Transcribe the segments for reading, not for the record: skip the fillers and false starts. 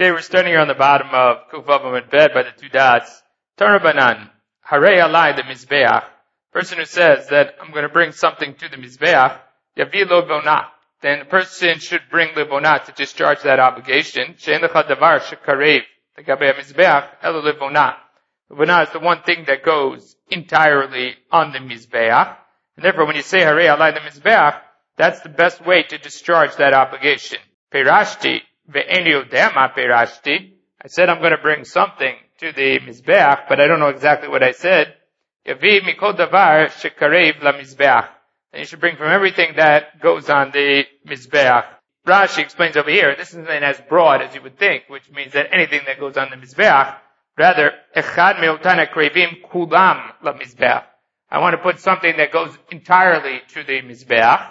Okay, we're starting here on the bottom of Kufav and bed by the two dots. Tarabanan, Harei Alai the Mizbeach. Person who says that I'm going to bring something to the Mizbeach, Yavi lo vonah. Then the person should bring the vonah to discharge that obligation. She'en lecha davar shekarev legabei Mizbeach elo levonah. The vonah is the one thing that goes entirely on the Mizbeach. And therefore when you say Harei Alai the Mizbeach, that's the best way to discharge that obligation. Perashti. I said I'm going to bring something to the Mizbeach, but I don't know exactly what I said. Then you should bring from everything that goes on the Mizbeach. Rashi explains over here, this isn't as broad as you would think, which means that anything that goes on the Mizbeach, rather, I want to put something that goes entirely to the Mizbeach.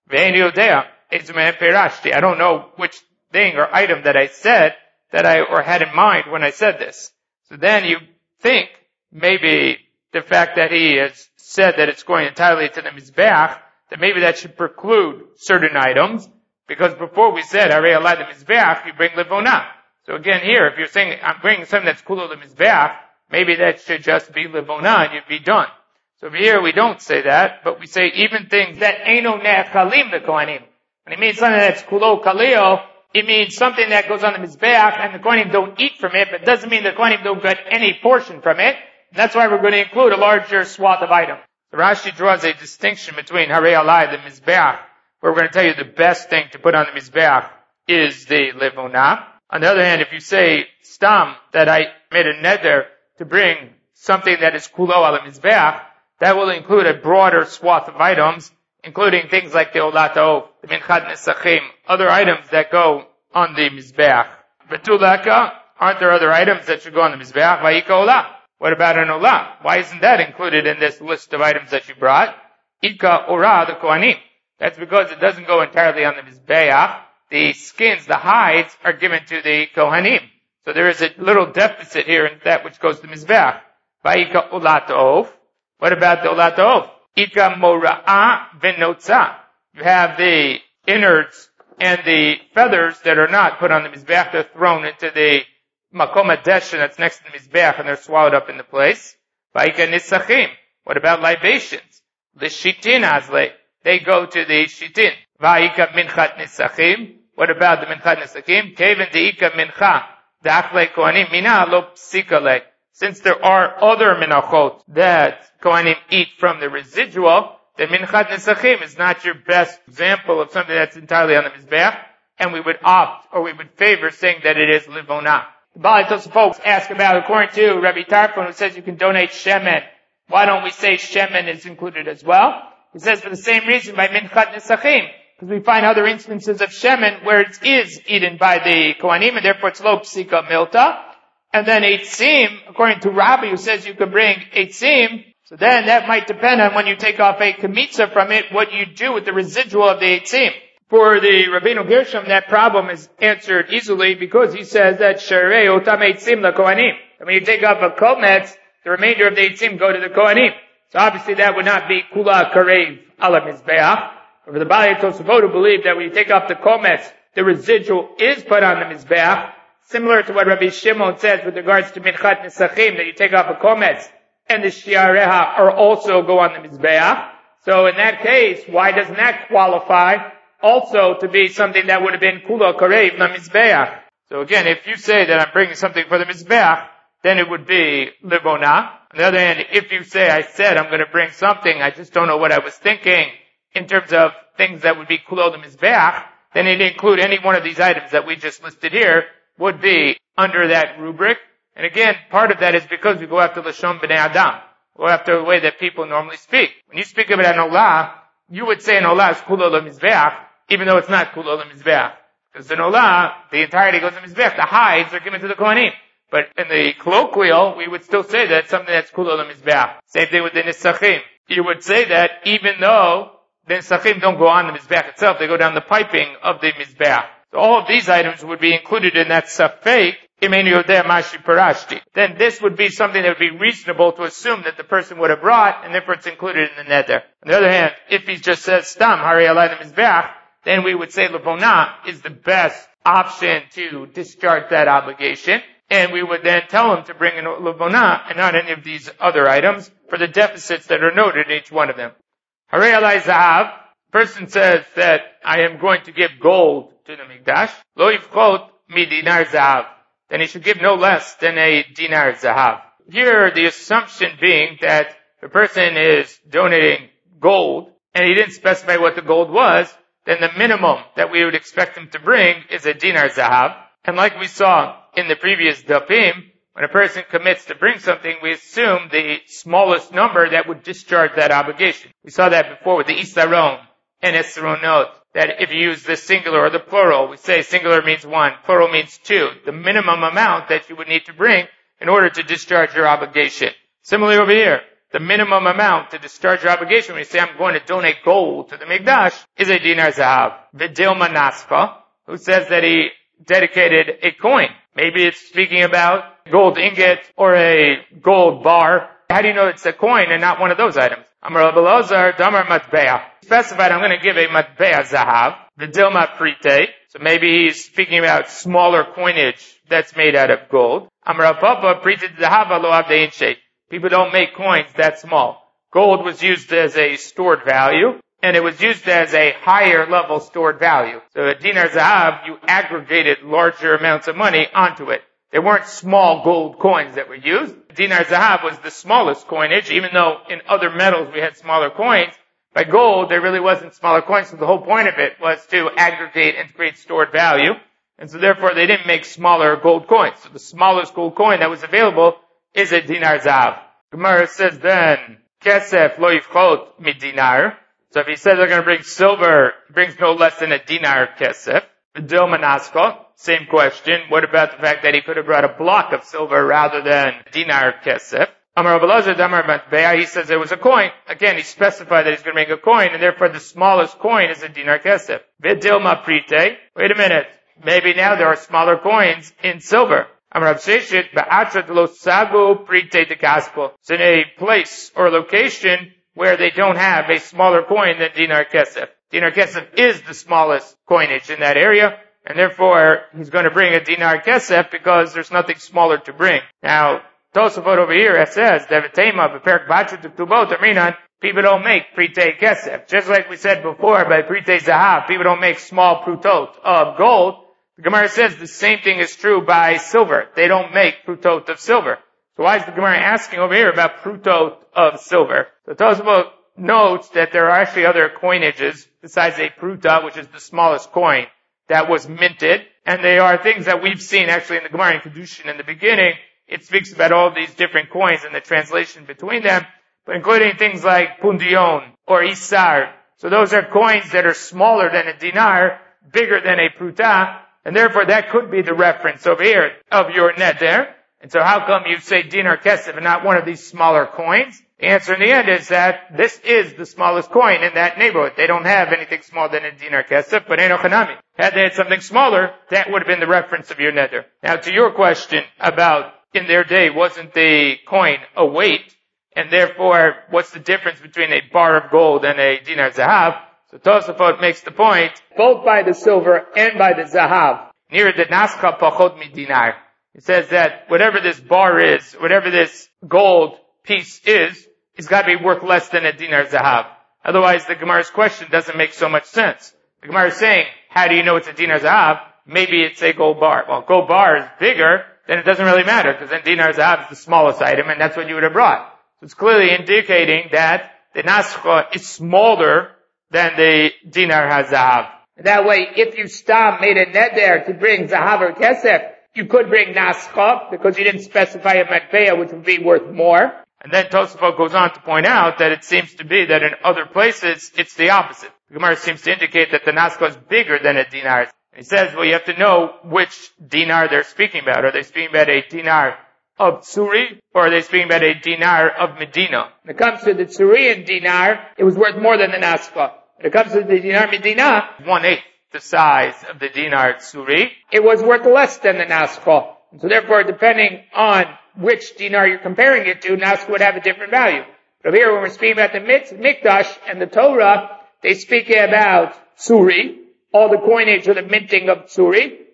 I don't know which thing or item that I said or had in mind when I said this. So then you think maybe the fact that he has said that it's going entirely to the Mizbeach, that maybe that should preclude certain items, because before we said, Harei Alai the Mizbeach, you bring Levonah. So again here, if you're saying, I'm bringing something that's kulo the Mizbeach, maybe that should just be Levonah and you'd be done. So over here we don't say that, but we say even things that Eino Ne'achalim the Kohanim. When it means something that's kulo kaleo, it means something that goes on the Mizbeach and the Kohanim don't eat from it, but it doesn't mean the Kohanim don't get any portion from it. And that's why we're going to include a larger swath of items. So Rashi draws a distinction between Harei Alai, the Mizbeach, where we're going to tell you the best thing to put on the Mizbeach is the Levonah. On the other hand, if you say, Stam, that I made a neder to bring something that is kulo al Mizbeach, that will include a broader swath of items, including things like the Olat Ha'of, the Minchat Nesachim, other items that go on the Mizbeach. Betulaka, aren't there other items that should go on the Mizbeach? Vayika Olah. What about an Olah? Why isn't that included in this list of items that you brought? Ika Ora, the Kohanim. That's because it doesn't go entirely on the Mizbeach. The skins, the hides, are given to the Kohanim. So there is a little deficit here in that which goes to the Mizbeach. Vayika Olat Ha'of. What about the Olat Ha'of? Ika Mora'a Venotza. You have the innards and the feathers that are not put on the Mizbeach. They're thrown into the Makom HaDeshen that's next to the Mizbeach and they're swallowed up in the place. Vayika Nisachim. What about libations? The Shitin Azle. They go to the Shitin. Vayika Minchat Nisachim. What about the Minchat Nisachim? Keven Deika Mincha. Da'achle Kohanim Mina Lo Psikale. Since there are other minachot that Kohanim eat from the residual, the Minchat Nesachim is not your best example of something that's entirely on the Mizbeach, and we would opt, or we would favor saying that it is Livonah. The Baalei Tosafot folks ask about, according to Rabbi Tarfon, who says you can donate shemen, why don't we say shemen is included as well? He says for the same reason by Minchat Nesachim, because we find other instances of shemen where it is eaten by the Kohanim, and therefore it's lo psika milta. And then eitzim, according to Rabbi, who says you can bring eitzim, so then that might depend on when you take off a kamitza from it, what you do with the residual of the eitzim. For the Rabbeinu Gershom, that problem is answered easily because he says that sharei otam eitzim la kohanim. And when you take off a kometz, the remainder of the eitzim go to the kohanim. So obviously that would not be kula karev ala mizbeach. For the Baalei Tosafot who believe that when you take off the kometz, the residual is put on the mizbeach, similar to what Rabbi Shimon says with regards to Minchat Nesachim, that you take off a kometz and the shiareha are also go on the Mizbeach. So in that case, why doesn't that qualify also to be something that would have been Kula Karev la Mizbeach? So again, if you say that I'm bringing something for the Mizbeach, then it would be Livonah. On the other hand, if you say I said I'm going to bring something, I just don't know what I was thinking in terms of things that would be Kula the Mizbeach, then it'd include any one of these items that we just listed here, would be under that rubric. And again, part of that is because we go after Lashon B'nai Adam. Go after the way that people normally speak. When you speak about an Olah, you would say an Olah is Kulo L'Mizbeach, even though it's not Kulo L'Mizbeach. Because an Olah, the entirety goes to Mizbeach. The hides are given to the Kohanim. But in the colloquial, we would still say that it's something that's Kulo L'Mizbeach. Same thing with the Nisachim. You would say that even though the Nisachim don't go on the Mizbeach itself, they go down the piping of the Mizbeach. So all of these items would be included in that safek, imenu yodeh mashi parashti. Then this would be something that would be reasonable to assume that the person would have brought, and therefore it's included in the neder. On the other hand, if he just says stam, Harei Alai the Mizbeach, then we would say Levonah is the best option to discharge that obligation. And we would then tell him to bring an lubona and not any of these other items for the deficits that are noted in each one of them. Harei alai zahav. Person says that I am going to give gold to the mikdash. Lo yifchot mi dinar zahav. Then he should give no less than a dinar zahav. Here, the assumption being that the person is donating gold, and he didn't specify what the gold was, then the minimum that we would expect him to bring is a dinar zahav. And like we saw in the previous dapim, when a person commits to bring something, we assume the smallest number that would discharge that obligation. We saw that before with the isaron and esronot, that if you use the singular or the plural, we say singular means one, plural means two, the minimum amount that you would need to bring in order to discharge your obligation. Similarly over here, the minimum amount to discharge your obligation, when you say I'm going to donate gold to the mikdash, is a dinar zahav. V'dilma nascha, who says that he dedicated a coin. Maybe it's speaking about gold ingot or a gold bar. How do you know it's a coin and not one of those items? Amar Rabbi Elazar, damar matbea. Specified, I'm going to give a matbea zahav. V'dilma prite. So maybe he's speaking about smaller coinage that's made out of gold. Amar Papa, prite zahav lo avdein shei. People don't make coins that small. Gold was used as a stored value, and it was used as a higher level stored value. So a dinar zahav, you aggregated larger amounts of money onto it. There weren't small gold coins that were used. Dinar zahav was the smallest coinage, even though in other metals we had smaller coins. By gold, there really wasn't smaller coins, so the whole point of it was to aggregate and create stored value. And so therefore they didn't make smaller gold coins. So the smallest gold coin that was available is a dinar zahav. Gemara says then, kesef lo yifchot mi dinar. So if he says they're going to bring silver, it brings no less than a dinar kesef. V'dilma nascha. Same question. What about the fact that he could have brought a block of silver rather than dinar kesef? Amar Rabbi Elazar damar matbea. He says it was a coin. Again, he specified that he's going to make a coin, and therefore the smallest coin is a dinar kesef. V'dilma prite. Wait a minute. Maybe now there are smaller coins in silver. Amar Rav Sheshit ba'atrat lo sagu prite de gospel. It's in a place or location where they don't have a smaller coin than dinar kesef. Dinar kesef is the smallest coinage in that area, and therefore he's going to bring a dinar kesef because there's nothing smaller to bring. Now, Tosafot over here says, Devatema b'perk b'atrat uktubot aminan, people don't make prite kesef. Just like we said before by prite zahav, people don't make small prutot of gold. The Gemara says the same thing is true by silver. They don't make prutot of silver. So why is the Gemara asking over here about prutot of silver? So Tosafot notes that there are actually other coinages besides a pruta, which is the smallest coin, that was minted. And they are things that we've seen actually in the Gemara in Kedushin in the beginning. It speaks about all these different coins and the translation between them, but including things like pundion or isar. So those are coins that are smaller than a dinar, bigger than a pruta, and therefore that could be the reference over here of your neder. And so how come you say dinar kesef and not one of these smaller coins? The answer in the end is that this is the smallest coin in that neighborhood. They don't have anything smaller than a dinar kesef, but eno chanami. Had they had something smaller, that would have been the reference of your neder. Now to your question about in their day, wasn't the coin a weight? And therefore, what's the difference between a bar of gold and a dinar zahav? So Tosafot makes the point, both by the silver and by the zahav, near the nascha pachot mi dinar. It says that whatever this bar is, whatever this gold piece is, it's got to be worth less than a dinar zahav. Otherwise, the Gemara's question doesn't make so much sense. The Gemara is saying, how do you know it's a dinar zahav? Maybe it's a gold bar. Well, gold bar is bigger, then it doesn't really matter, because then dinar zahav is the smallest item, and that's what you would have brought. So it's clearly indicating that the nascha is smaller than the dinar hazahav. That way, if you made a neder to bring zahav or kesef, you could bring nascha, because you didn't specify a matbea, which would be worth more. And then Tosafot goes on to point out that it seems to be that in other places, it's the opposite. The Gemara seems to indicate that the nascha is bigger than a dinar. He says, well, you have to know which dinar they're speaking about. Are they speaking about a dinar of Tsuri, or are they speaking about a dinar of Medina? When it comes to the Tsurian dinar, it was worth more than the nascha. When it comes to the dinar Medina, 1/8 the size of the dinar Tsuri, it was worth less than the nascha. And so therefore, depending on which dinar you're comparing it to, nascha would have a different value. But here, when we're speaking about the Mikdash and the Torah, they speak about Tsuri, all the coinage or the minting of Tsuri,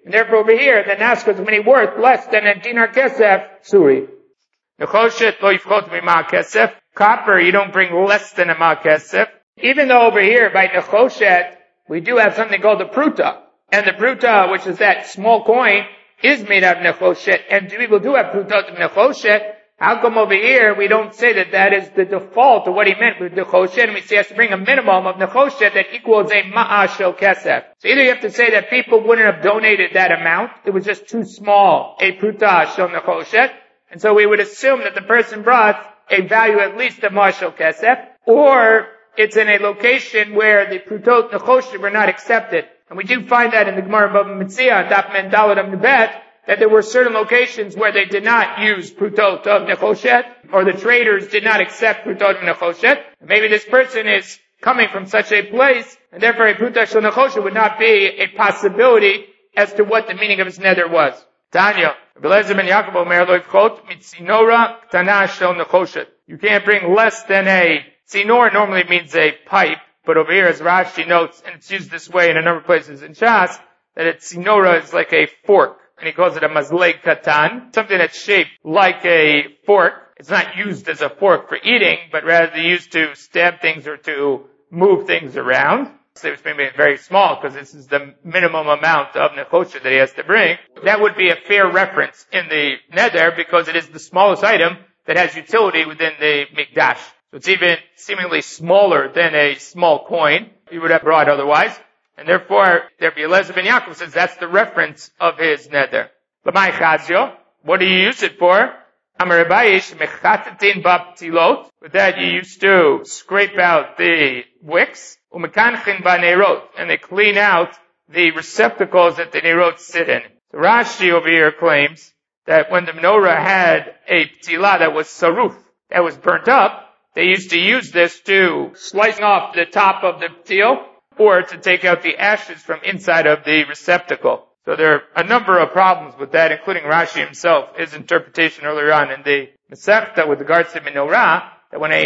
And therefore over here, the naska is going to be worth less than a dinar kesef suri. Nechoshet lo yifchot mima kesef. Copper, you don't bring less than a ma kesef. Even though over here, by nechoshet, we do have something called the pruta. And the pruta, which is that small coin, is made out of nechoshet. And people do have pruta of nechoshet. How come over here we don't say that that is the default of what he meant with nechoshet, and we say he has to bring a minimum of nechoshet that equals a ma'a shel kesef. So either you have to say that people wouldn't have donated that amount, it was just too small, a pruta shel nechoshet, and so we would assume that the person brought a value at least of ma'a shel kesef, or it's in a location where the prutot nechoshet were not accepted. And we do find that in the Gemara Bava Metzia, Daf Men Daled Amud Bet, that there were certain locations where they did not use prutot of nechoshet, or the traders did not accept prutot of nechoshet. Maybe this person is coming from such a place, and therefore a prutot shel nechoshet would not be a possibility as to what the meaning of his nether was. Tanya, Belezer ben Yaakov Omer lo yifchot mitzinora ktana shel nechoshet. You can't bring less than a tzinor. Normally means a pipe, but over here, as Rashi notes, and it's used this way in a number of places in Shas, that a tzinora is like a fork. And he calls it a mazleg katan, something that's shaped like a fork. It's not used as a fork for eating, but rather used to stab things or to move things around. So it's maybe very small because this is the minimum amount of nechoshet that he has to bring. That would be a fair reference in the nether because it is the smallest item that has utility within the mikdash. So it's even seemingly smaller than a small coin you would have brought otherwise. And therefore, there be Eliezer ben Yaakov says that's the reference of his nether. L'may chazio, what do you use it for? Amar Abayish mechatetin baptilot. With that, you used to scrape out the wicks. Umekanchin ba neirot, and they clean out the receptacles that the neirot sit in. So Rashi over here claims that when the menorah had a ptila that was saruf, that was burnt up, they used to use this to slice off the top of the ptil, or to take out the ashes from inside of the receptacle. So there are a number of problems with that, including Rashi himself, his interpretation earlier on in the Masechta with regards to menorah, that when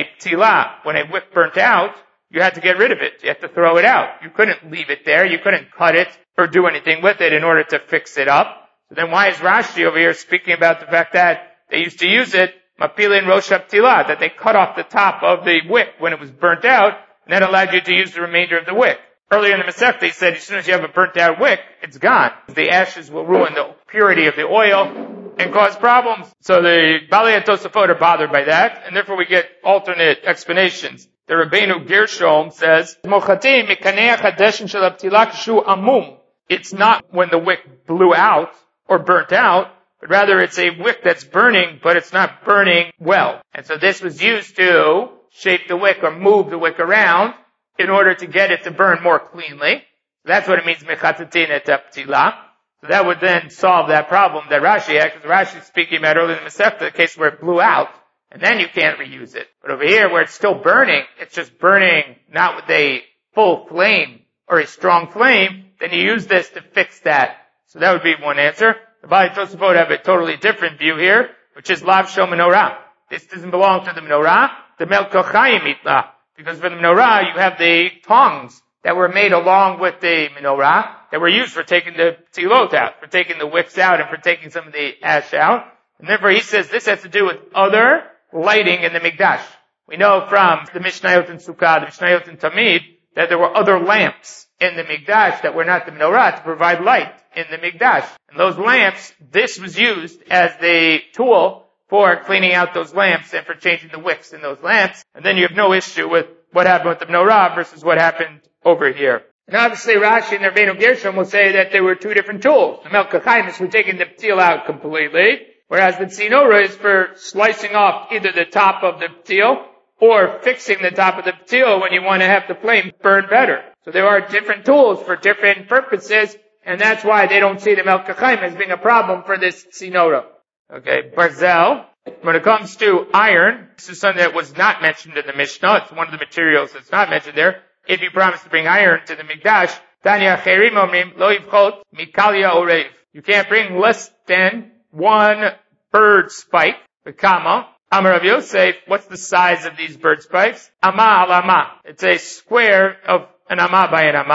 a wick burnt out, you had to get rid of it. You had to throw it out. You couldn't leave it there. You couldn't cut it or do anything with it in order to fix it up. So then why is Rashi over here speaking about the fact that they used to use it, mapilin rosh haptila, that they cut off the top of the wick when it was burnt out, and that allowed you to use the remainder of the wick. Earlier in the Masechta, he said as soon as you have a burnt out wick, it's gone. The ashes will ruin the purity of the oil and cause problems. So the Balei and Tosafot are bothered by that, and therefore we get alternate explanations. The Rabbeinu Gershom says, it's not when the wick blew out or burnt out, but rather it's a wick that's burning, but it's not burning well. And so this was used to shape the wick or move the wick around in order to get it to burn more cleanly. That's what it means, mechatatin et aptila. So that would then solve that problem that Rashi had, because Rashi is speaking about earlier in the Masechta, the case where it blew out, and then you can't reuse it. But over here, where it's still burning, it's just burning not with a full flame or a strong flame, then you use this to fix that. So that would be one answer. The Balei Tosafot have a totally different view here, which is lav shel menorah. This doesn't belong to the menorah. The melkochayim itla. Because for the menorah, you have the tongs that were made along with the menorah that were used for taking the ptilot out, for taking the wicks out, and for taking some of the ash out. And therefore he says this has to do with other lighting in the mikdash. We know from the Mishnayot in Sukkah, the Mishnayot in Tamid, that there were other lamps in the mikdash that were not the menorah to provide light in the mikdash. And those lamps, this was used as the tool for cleaning out those lamps and for changing the wicks in those lamps. And then you have no issue with what happened with the menorah versus what happened over here. And obviously Rashi and Rabbeinu Gershom will say that there were two different tools. The melkachayim is for taking the ptil out completely, whereas the tzinora is for slicing off either the top of the ptil or fixing the top of the ptil when you want to have the flame burn better. So there are different tools for different purposes, and that's why they don't see the melkachayim as being a problem for this tzinora. Okay, barzel. When it comes to iron, this is something that was not mentioned in the Mishnah. It's one of the materials that's not mentioned there. If you promise to bring iron to the mikdash, Tanya Cherim Omrim Lo Yivchot Mikalia Orev. You can't bring less than one bird spike. V'kama. Amar Rav Yosef, what's the size of these bird spikes? Ama al ama. It's a square of an ama by an ama.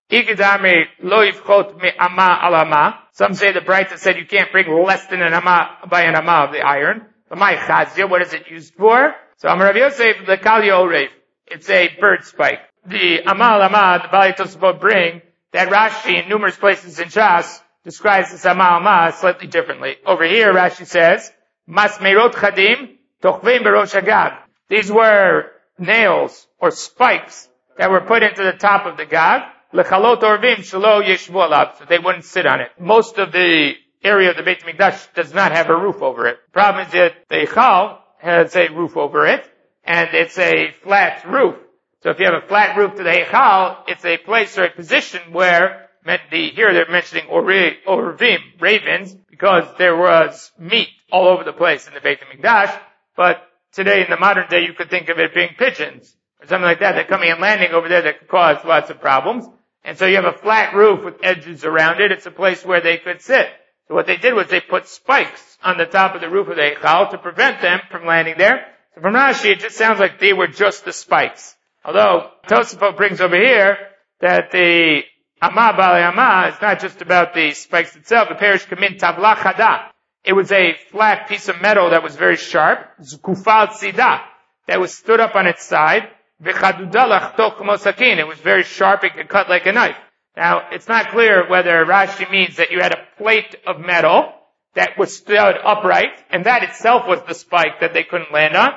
Ikidame lo yivchot me ama al ama. Some say the Braita said you can't bring less than an ama by an ama of the iron. But my chazia, what is it used for? So Amar Rav Yosef, the kalya orev. It's a bird spike. The ama al ama, the Bali Tosafot bring, that Rashi in numerous places in Shas describes this ama al ama slightly differently. Over here, Rashi says, Masmerot chadim tochvim berosh hagag. These were nails or spikes that were put into the top of the gag. Lechalot orvim shelo yeshvu alav, so they wouldn't sit on it. Most of the area of the Beit Mikdash does not have a roof over it. The problem is that the Eichal has a roof over it, and it's a flat roof. So if you have a flat roof to the Eichal, it's a place or a position where here they're mentioning orvim, ravens, because there was meat all over the place in the Beit Mikdash. But today in the modern day, you could think of it being pigeons or something like that. They're coming and landing over there that could cause lots of problems. And so you have a flat roof with edges around it. It's a place where they could sit. So what they did was they put spikes on the top of the roof of the Eichal to prevent them from landing there. So from Rashi, it just sounds like they were just the spikes. Although Tosafot brings over here that the Ama Bali Ama is not just about the spikes itself. The parish kamin tavla chada. It was a flat piece of metal that was very sharp. Zukufal tzida. That was stood up on its side. V'chaduda lachtok k'mo sakin. It was very sharp. It could cut like a knife. Now, it's not clear whether Rashi means that you had a plate of metal that was stood upright, and that itself was the spike that they couldn't land on,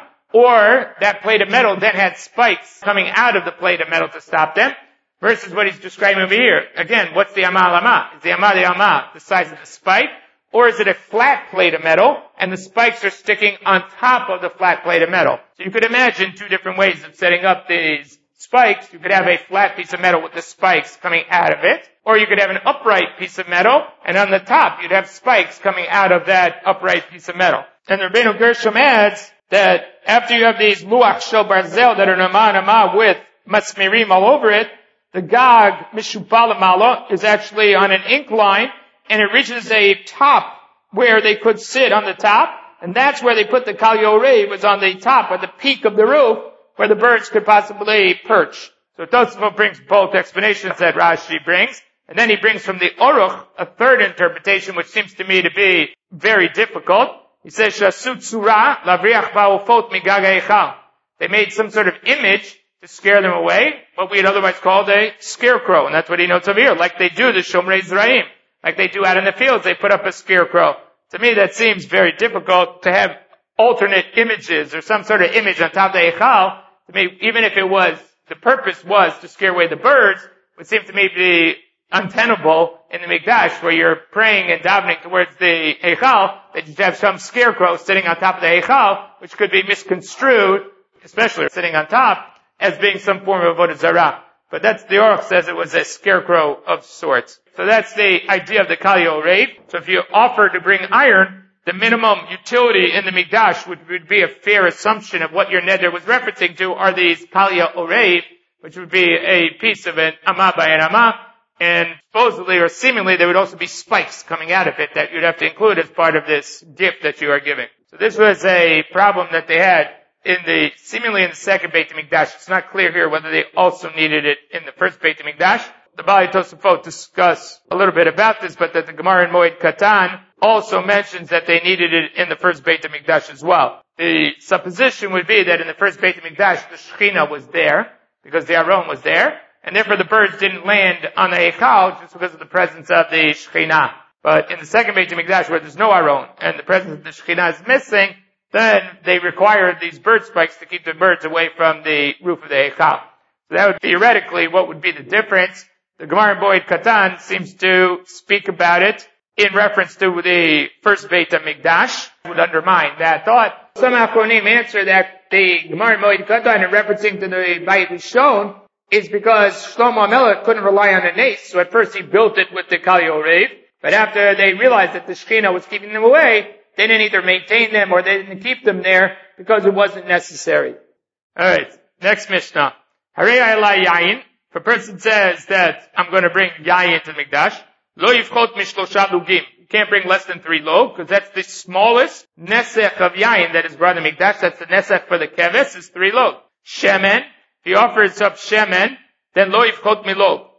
or that plate of metal then had spikes coming out of the plate of metal to stop them, versus what he's describing over here. Again, what's the ama al-ama? Is the ama the size of the spike, or is it a flat plate of metal, and the spikes are sticking on top of the flat plate of metal? So you could imagine two different ways of setting up these spikes. You could have a flat piece of metal with the spikes coming out of it, or you could have an upright piece of metal, and on the top you'd have spikes coming out of that upright piece of metal. And the Rabbeinu Gershom adds that after you have these luach shel barzel that are nama with masmirim all over it, the gag mishupal malo is actually on an incline, and it reaches a top where they could sit on the top, and that's where they put the kalya orev, was on the top, or the peak of the roof, where the birds could possibly perch. So Tosafot brings both explanations that Rashi brings, and then he brings from the Oruch a third interpretation, which seems to me to be very difficult. He says, Shasut surah lavriach ba'ufot migaga eichal. They made some sort of image to scare them away, what we had otherwise called a scarecrow, and that's what he notes over here, like they do the Shomrei Zraim, like they do out in the fields, they put up a scarecrow. To me, that seems very difficult to have alternate images or some sort of image on top of the Eichal. To me, even if the purpose was to scare away the birds, it would seem to me to be untenable in the Mikdash, where you're praying and davening towards the Eichal, that you have some scarecrow sitting on top of the Eichal, which could be misconstrued, especially sitting on top, as being some form of avodah zarah. But that's, the Aruch says it was a scarecrow of sorts. So that's the idea of the kalya orev. So if you offer to bring iron, the minimum utility in the Mikdash would be a fair assumption of what your neder was referencing to are these kalya orev, which would be a piece of an ama by an ama, and supposedly or seemingly there would also be spikes coming out of it that you'd have to include as part of this gift that you are giving. So this was a problem that they had seemingly in the second Beit HaMikdash. It's not clear here whether they also needed it in the first Beit HaMikdash. The Bali Tosafot discuss a little bit about this, but that the Gemara in Moed Katan also mentions that they needed it in the first Beit HaMikdash as well. The supposition would be that in the first Beit HaMikdash the Shekhinah was there, because the Aron was there, and therefore the birds didn't land on the Eichal just because of the presence of the Shekhinah. But in the second Beit HaMikdash where there's no Aron, and the presence of the Shekhinah is missing, then they required these bird spikes to keep the birds away from the roof of the Eichal. So that would theoretically what would be the difference. The Gemara in Moed Katan seems to speak about it in reference to the first Beit HaMikdash, would undermine that thought. Some Achronim answer that the Gemara in Moed Katan in referencing to the Beit Rishon is because Shlomo HaMelech couldn't rely on a nace, so at first he built it with the kalya orev, but after they realized that the Shekhinah was keeping them away, they didn't either maintain them or they didn't keep them there because it wasn't necessary. Alright, next Mishnah. Harei Ayla Yayin. If a person says that I'm going to bring Yayin to the Mikdash, Lo Yivchot Mishlosha Lugim. You can't bring less than 3 log, because that's the smallest nesech of Yayin that is brought in the Mikdash. That's the nesech for the keves, is 3 log. Shemen. If he offers up Shemen, then Lo Yivchot Milog.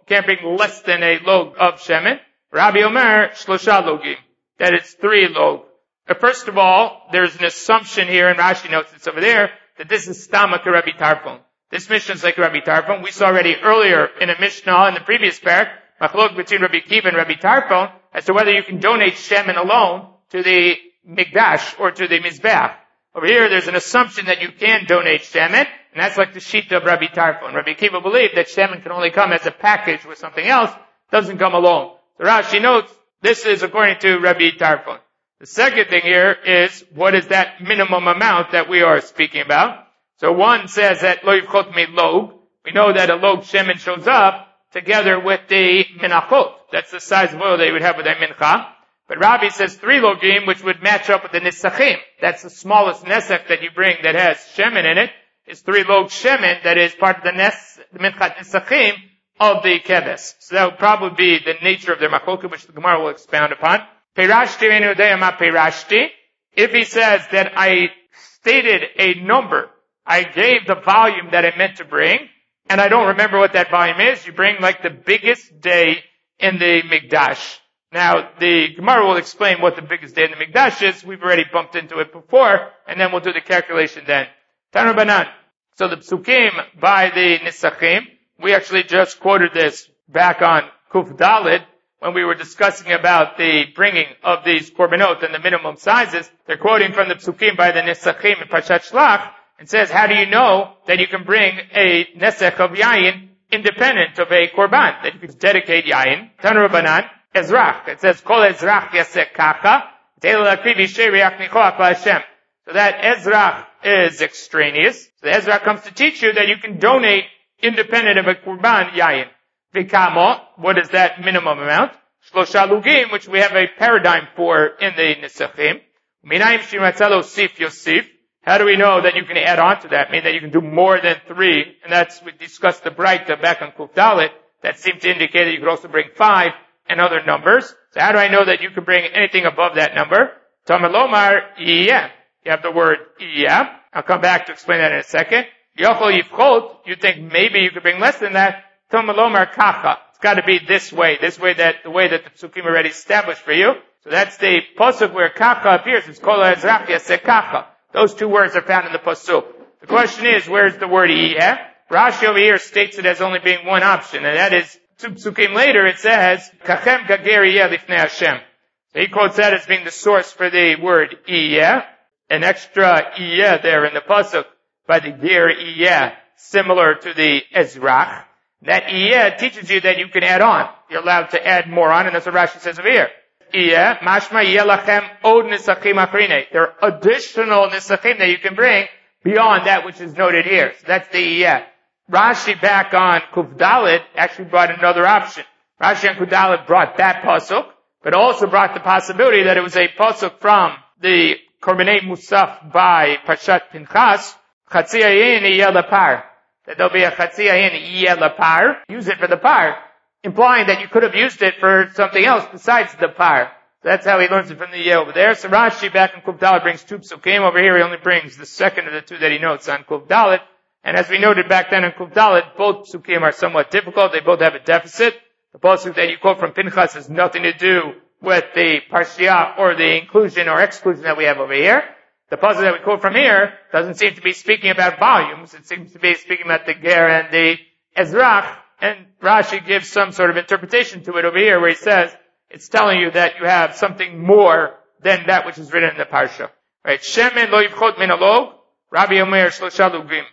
can't bring less than a log of shemen. Rabbi Omer, shlosha logim, that it's 3 log. But first of all, there's an assumption here, and Rashi notes it's over there, that this is stamach Rabbi Tarfon. This Mishnah is like Rabbi Tarfon. We saw already earlier in a Mishnah in the previous parak, machlok between Rabbi Akiva and Rabbi Tarfon, as to whether you can donate shemen alone to the mikdash or to the mizbeach. Over here, there's an assumption that you can donate shemen, and that's like the shita of Rabbi Tarfon. Rabbi Akiva believed that shemen can only come as a package with something else, doesn't come alone. So Rashi notes, this is according to Rabbi Tarfon. The second thing here is, what is that minimum amount that we are speaking about? So one says that lo yivchot mi log. We know that a log shemen shows up together with the minachot. That's the size of oil that you would have with a mincha. But Rabbi says 3 logim, which would match up with the nisachim. That's the smallest nesach that you bring that has shemen in it, is 3 log shemen that is part of the minchat nisachim of the keves. So that would probably be the nature of their machloket, which the Gemara will expound upon. Perashti ve'enu yodea ma perashti. If he says that I stated a number, I gave the volume that I meant to bring, and I don't remember what that volume is, you bring like the biggest day in the Mikdash. Now, the Gemara will explain what the biggest day in the Mikdash is. We've already bumped into it before, and then we'll do the calculation then. Tanu Banan. So the psukim by the Nisachim, we actually just quoted this back on Kuf Dalid, when we were discussing about the bringing of these korbanot and the minimum sizes. They're quoting from the psukim by the Nisachim in Parshat Shlach, and says, how do you know that you can bring a nesech of yayin independent of a korban, that you can dedicate yayin? Tanu Banan. Ezrach. It says, Kol Ezrach yasek kacha, te'el akriv yishay reach nichoach la'Hashem. So that Ezrach is extraneous. So the Ezrach comes to teach you that you can donate independent of a kurban yayin. V'kamo, what is that minimum amount? Shlosha lugim, which we have a paradigm for in the Nisachim. Minayim shimatzalo sif yosif. How do we know that you can add on to that? I mean that you can do more than 3, and that's, we discussed the Braita back on Kuf Dalet, that seemed to indicate that you could also bring 5 and other numbers. So how do I know that you can bring anything above that number? Tamalomar iyeh. You have the word iyeh. I'll come back to explain that in a second. Yochol yifchot. You think maybe you could bring less than that. Tamalomar kacha. It's got to be this way that the way that the psukim already established for you. So that's the pasuk where kacha appears. It's kol ezrach yaseh kacha. Those 2 words are found in the pasuk. The question is, where's the word iyeh? Rashi over here states it as only being one option, and that is 2 psukim later, it says, Kachem gager iyeh lifnei Hashem. So he quotes that as being the source for the word iyeh. An extra iyeh there in the pasuk by the ger iyeh, similar to the ezrach. That iyeh teaches you that you can add on. You're allowed to add more on, and that's what Rashi says over here. Iyeh, mashma iyeh lachem od nisachim achrine. There are additional nisachim that you can bring beyond that which is noted here. So that's the iyeh. Rashi back on Kuf Dalet actually brought another option. Rashi on Kuf Dalet brought that pasuk, but also brought the possibility that it was a pasuk from the Korbanei Musaf by Parshat Pinchas, Chatzi Ayin Iyeh Lapar. That there'll be a Chatzi Ayin Iyeh Lapar, use it for the par, implying that you could have used it for something else besides the par. So that's how he learns it from the Iyeh over there. So Rashi back on Kuf Dalet brings 2 psukim. Over here he only brings the second of the 2 that he notes on Kuf Dalet. And as we noted back then in Kuf Dalet, both psukim are somewhat difficult. They both have a deficit. The pasuk that you quote from Pinchas has nothing to do with the parshiah or the inclusion or exclusion that we have over here. The pasuk that we quote from here doesn't seem to be speaking about volumes. It seems to be speaking about the ger and the ezrach. And Rashi gives some sort of interpretation to it over here where he says it's telling you that you have something more than that which is written in the parsha. Right? Shemen lo yivchot min alog, Rabbi Omer shlosha lugim.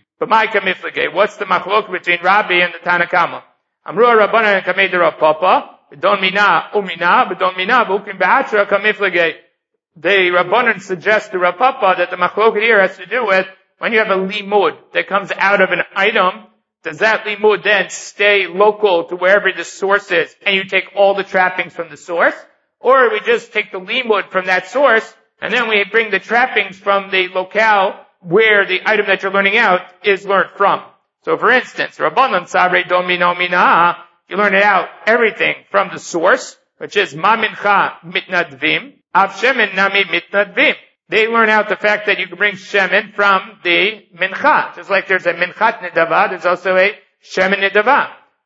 What's the machlok between Rabbi and the Tanakama? Amru Rabbanan kamei de Rav Papa, b'don mina umina, b'don mina b'ukim b'hatra kamiflege. The Rabbanan suggest to Rav Papa that the machlok here has to do with when you have a limud that comes out of an item, does that limud then stay local to wherever the source is and you take all the trappings from the source? Or we just take the limud from that source and then we bring the trappings from the locale where the item that you're learning out is learned from. So for instance, Rabbanan Sabre Don Mino Mina, you learn it out everything from the source, which is Ma Mincha Mitnadvim, Av Shemen Nami Mitnadvim. They learn out the fact that you can bring Shemen from the Mincha. Just like there's a Minchat Nedava, there's also a Shemen Nedava.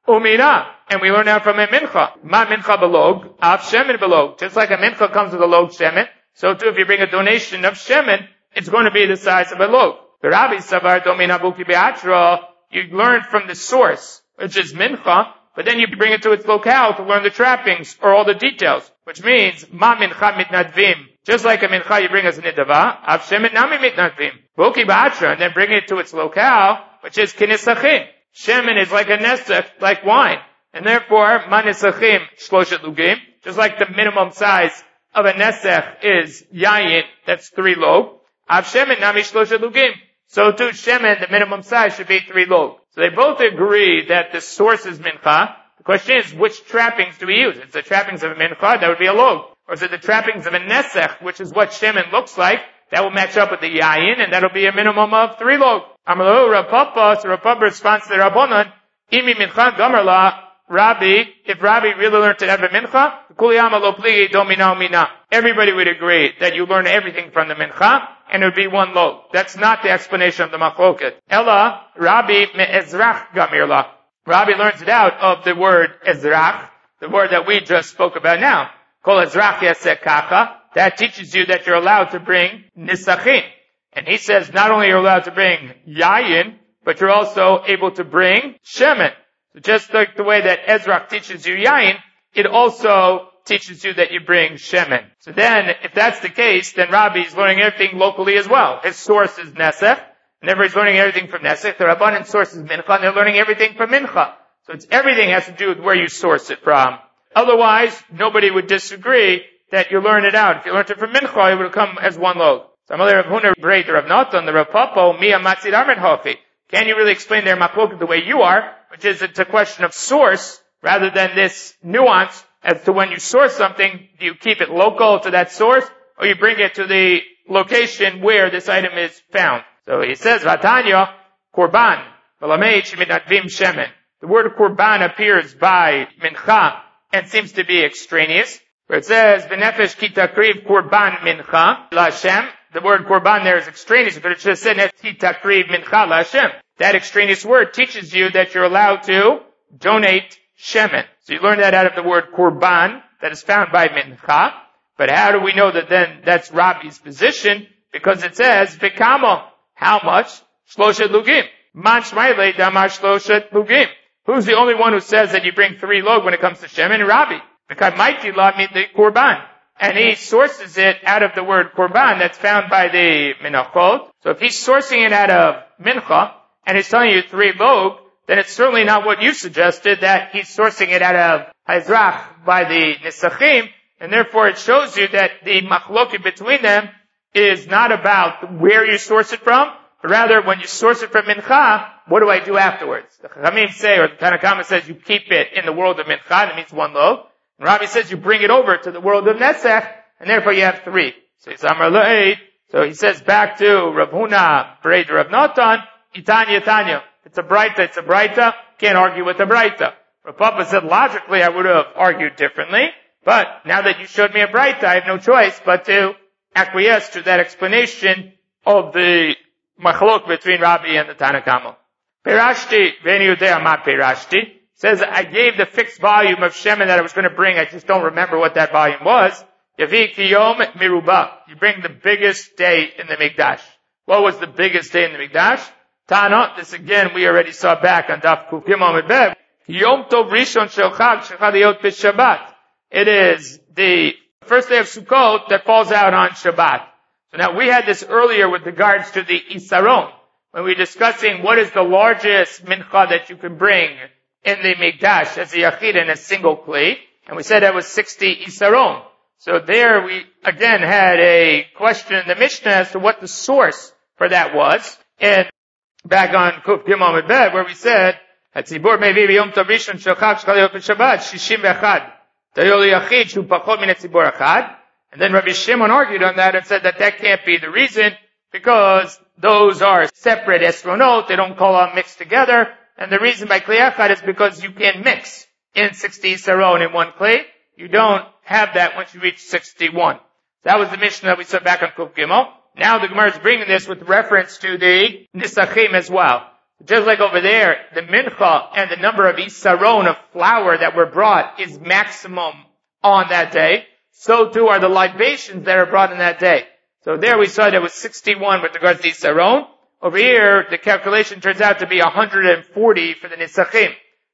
Umina. And we learn that from a mincha. Ma mincha belog, av shemen belog. Just like a mincha comes with a log shemen, so too if you bring a donation of shemen, it's going to be the size of a log. The Rabbi Savar Domina Buki Be'atra, you learn from the source, which is mincha, but then you bring it to its locale to learn the trappings or all the details, which means ma mincha mitnadvim. Just like a mincha you bring as a nidava, av shemen nami mitnadvim. Buki Be'atra, and then bring it to its locale, which is kinisachim. Shemen is like a nesach, like wine. And therefore, manisachim shloshet lugim, just like the minimum size of a nesach is yayin, that's 3 log. Av shemen nami shloshet lugim. So too, shemen, the minimum size should be 3 log. So they both agree that the source is mincha. The question is, which trappings do we use? If it's the trappings of a mincha, that would be a log. Or is it the trappings of a nesach, which is what shemen looks like? That will match up with the yayin, and that'll be a minimum of 3 log. Amalu Rav Papa, so Rav Papa responds to the Rabbanon, Imi mincha gamarla, Rabbi, if Rabbi really learned to have a mincha, kuliyama lo pligi domina mina. Everybody would agree that you learn everything from the mincha, and it would be 1 log. That's not the explanation of the machloket. Ella, Rabbi me'ezrach gamirla. Rabbi learns it out of the word ezrach, the word that we just spoke about now. Kol ezrach yaseh kacha. That teaches you that you're allowed to bring nisachin. And he says not only are you allowed to bring yayin, but you're also able to bring shemen. So just like the way that Ezrach teaches you yayin, it also teaches you that you bring shemen. So then, if that's the case, then Rabbi is learning everything locally as well. His source is nesech, and therefore he's learning everything from nesech. The Rabbanan source is mincha, and they're learning everything from mincha. So it's everything has to do with where you source it from. Otherwise, nobody would disagree that you learn it out. If you learned it from mincha, it would come as 1 log. So Rav Huna Breit Rav Natan, the Rav Papa, Mia Matzid Armin Hofi. Can you really explain their machloket the way you are? Which is it's a question of source rather than this nuance as to when you source something, do you keep it local to that source or you bring it to the location where this item is found? So he says, Vatanya, Korban, Valameit Sheminadvim Shemen. The word Korban appears by Mincha and seems to be extraneous. Where it says, V'nefesh ki takriv Korban Mincha LaHashem. The word Korban there is extraneous, but it should have said, Nefesh ki takriv Mincha LaHashem. That extraneous word teaches you that you're allowed to donate shemen. So you learn that out of the word korban that is found by mincha. But how do we know that then that's Rabbi's position? Because it says, V'kamo. How much? Shloshet lugim. Man shmayle damar shloshet lugim. Who's the only one who says that you bring 3 log when it comes to shemen? Rabbi. Because mighty law mean the korban. And he sources it out of the word korban that's found by the minachot. So if he's sourcing it out of mincha, and he's telling you 3 log, then it's certainly not what you suggested, that he's sourcing it out of Hazrach by the Nisachim, and therefore it shows you that the machloket between them is not about where you source it from, but rather when you source it from Mincha, what do I do afterwards? The Chachamim say, or the Tanna Kama says, you keep it in the world of Mincha, that means 1 log, and Rabbi says you bring it over to the world of Nesech, and therefore you have 3. So he's Amar Le'ed, so he says back to Rav Huna, Breit Rav Natan, Itanya. It's a braita. Can't argue with a braita. Rav Papa said logically I would have argued differently, but now that you showed me a braita, I have no choice but to acquiesce to that explanation of the machlok between Rabbi and the Tanna Kama. Perashti, Veni Yudea Ma Perashti, says I gave the fixed volume of shemen that I was going to bring, I just don't remember what that volume was. Yavi Kiyom Miruba. You bring the biggest day in the Mikdash. What was the biggest day in the Mikdash? Tana, this again we already saw back on Daf Kuf Gimel Medbev. Yom Tov Rishon Shel Chag Shechadiyot B'Shabbat. It is the first day of Sukkot that falls out on Shabbat. So now we had this earlier with regards to the Isaron, when we were discussing what is the largest mincha that you can bring in the Mikdash as a Yachid in a single kli, and we said that was 60 Isaron. So there we again had a question in the Mishnah as to what the source for that was. And back on Kuf Gimel Medbev, where we said, Hatzibur mevi b'yom tov rishon shel chag shechadiyot b'Shabbat, 61. Tayol yachid shu pachot min hatzibur achad. And then Rabbi Shimon argued on that and said that that can't be the reason, because those are separate esronot, they don't call on mixed together. And the reason by Kli Echad is because you can mix in 60 Saron in one Kli. You don't have that once you reach 61. That was the Mishnah that we saw back on Kuf Gimel. Now the Gemara is bringing this with reference to the Nisachim as well. Just like over there, the mincha and the number of isaron of flour that were brought is maximum on that day. So too are the libations that are brought in that day. So there we saw that was 61 with regards to isaron. Over here, the calculation turns out to be 140 for the nisachim.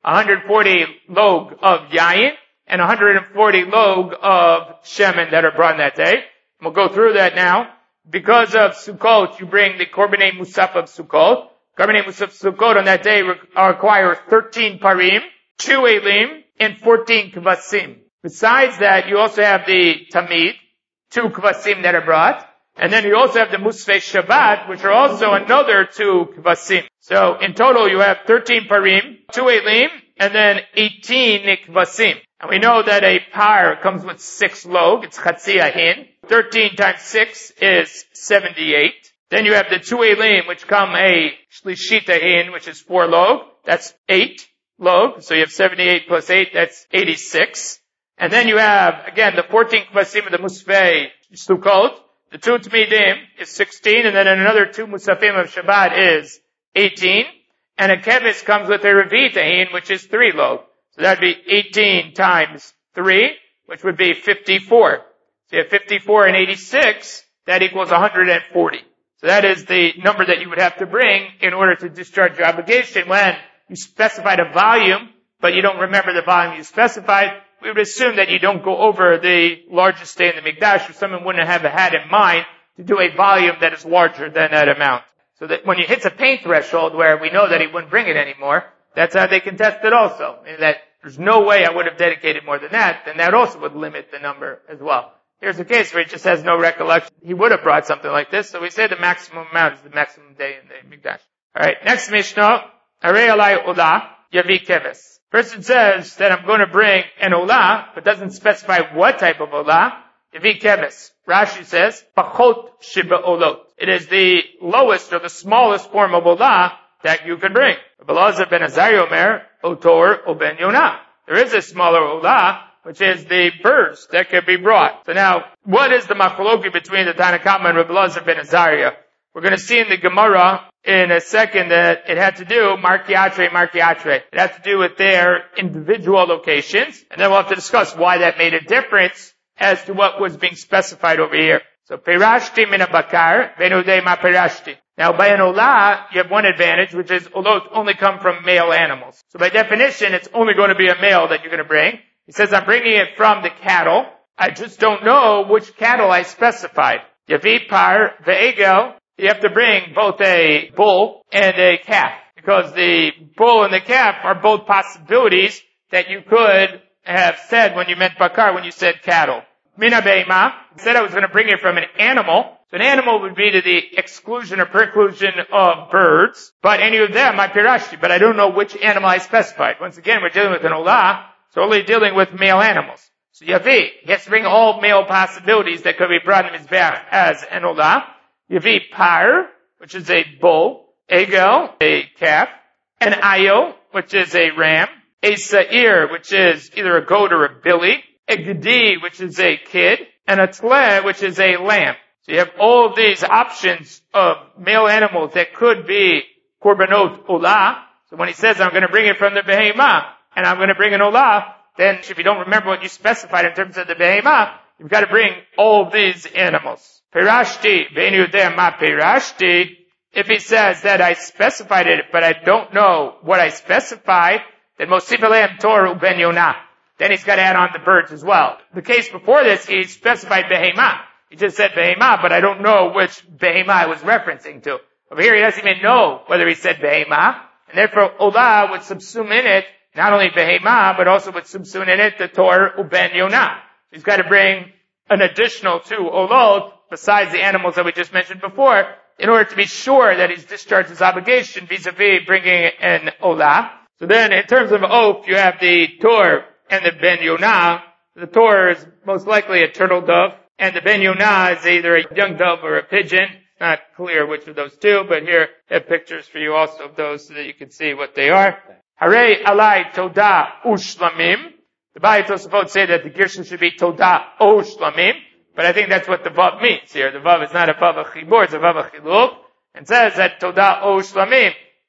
140 log of yayin and 140 log of shemen that are brought in that day. We'll go through that now. Because of Sukkot, you bring the korbanei musaf of Sukkot. Korbanei musaf of Sukkot on that day require 13 parim, 2 elim, and 14 kvasim. Besides that, you also have the tamid, 2 kvasim that are brought. And then you also have the Musfei Shabbat, which are also another 2 kvasim. So in total you have 13 parim, 2 elim, and then 18 kvasim. And we know that a par comes with 6 log, it's chatzi ahin. 13 times 6 is 78. Then you have the 2 elim, which come a shlishit ahin, which is 4 log. That's 8 log. So you have 78 plus 8, that's 86. And then you have, again, the 14 kvasim of the Musfei Sukkot. The 2 Tmidim is 16, and then another 2 Musafim of Shabbat is 18. And a Kevis comes with a Revit ahin, which is 3 log. So that'd be 18 times 3, which would be 54. So you have 54 and 86, that equals 140. So that is the number that you would have to bring in order to discharge your obligation. When you specified a volume, but you don't remember the volume you specified, we would assume that you don't go over the largest day in the Mikdash, or someone wouldn't have had in mind to do a volume that is larger than that amount. So that when you hit a paint threshold where we know that he wouldn't bring it anymore, that's how they can test it also. And that there's no way I would have dedicated more than that, then that also would limit the number as well. Here's a case where he just has no recollection. He would have brought something like this, so we say the maximum amount is the maximum day in the Mikdash. Alright, next Mishnah, Harei alai olah, yavi keves. Person says that I'm going to bring an olah, but doesn't specify what type of olah. Yavi keves. Rashi says, pachot shiba olot. It is the lowest or the smallest form of olah that you can bring. Belazar ben Azariah Omer, otor o ben Yonah. There is a smaller olah, which is the birds that can be brought. So now, what is the machloki between the Tanna Kamma and Rabbi Elazar ben Azariah? We're going to see in the Gemara in a second that it had to do, markiatre. It had to do with their individual locations. And then we'll have to discuss why that made a difference as to what was being specified over here. So, perashti min bakar, venudei ma perashti. Now, by an olah, you have one advantage, which is olot only come from male animals. So by definition, it's only going to be a male that you're going to bring. He says, I'm bringing it from the cattle. I just don't know which cattle I specified. Yavi par ve'egel. You have to bring both a bull and a calf, because the bull and the calf are both possibilities that you could have said when you meant bakar, when you said cattle. Mina be'ima, said I was going to bring it from an animal. So an animal would be to the exclusion or preclusion of birds, but any of them I pirashti, but I don't know which animal I specified. Once again, we're dealing with an olah, so only dealing with male animals. So Yavi, he has to bring all male possibilities that could be brought in mizbeach as an olah. Yavi par, which is a bull, egel, a calf, an ayo, which is a ram, a sa'ir, which is either a goat or a billy, a gedi, which is a kid, and a tleh, which is a lamb. So you have all of these options of male animals that could be korbanot olah. So when he says, I'm going to bring it from the behemah, and I'm going to bring an olah, then if you don't remember what you specified in terms of the behemah, you've got to bring all of these animals. Perashti, ve'enu yodeh ma perashti. If he says that I specified it, but I don't know what I specified, then mosif aleim tor uben Yonah. Then he's got to add on the birds as well. The case before this, he specified behemah. He just said behemah, but I don't know which behemah I was referencing to. Over here, he doesn't even know whether he said behemah, and therefore olah would subsume in it not only behemah, but also would subsume in it the tor uben Yonah. He's got to bring an additional 2 olot besides the animals that we just mentioned before, in order to be sure that he's discharged his obligation vis-a-vis bringing an olah. So then, in terms of oath, you have the tor and the ben Yonah. The tor is most likely a turtle dove, and the ben Yonah is either a young dove or a pigeon. Not clear which of those two, but here I have pictures for you also of those so that you can see what they are. Harei alai todah ushlamim. The Ba'ai Tosafot say that the Gershon should be todah o shlamim. But I think that's what the Vav means here. The Vav is not a Vav of Chibur, it's a Vav of Chiluk. And says that Todah O Shlamim.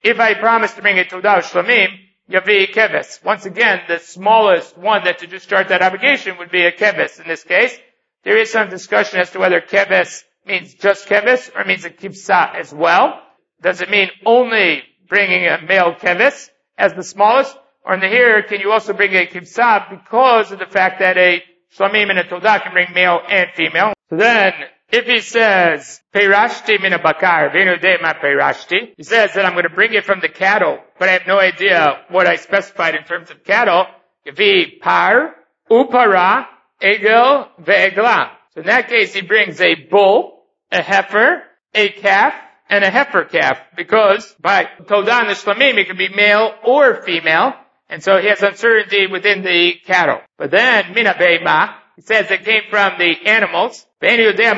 If I promise to bring a Todah Shlamim, Yavi Keves. Once again, the smallest one that to discharge that obligation would be a Keves. In this case, there is some discussion as to whether Keves means just Keves or means a Kibsa as well. Does it mean only bringing a male Keves as the smallest? Or in the here, can you also bring a Kibsa because of the fact that a Shlamim and a Todah can bring male and female? So then, if he says, Peirashti min bakar, venu de ma peirashti, he says that I'm going to bring it from the cattle, but I have no idea what I specified in terms of cattle. Yavi par, upara, egel, ve'egla. So in that case, he brings a bull, a heifer, a calf, and a heifer calf, because by Todah and the Shlamim, it can be male or female, and so he has uncertainty within the cattle. But then, mina be'ema, he says it came from the animals. And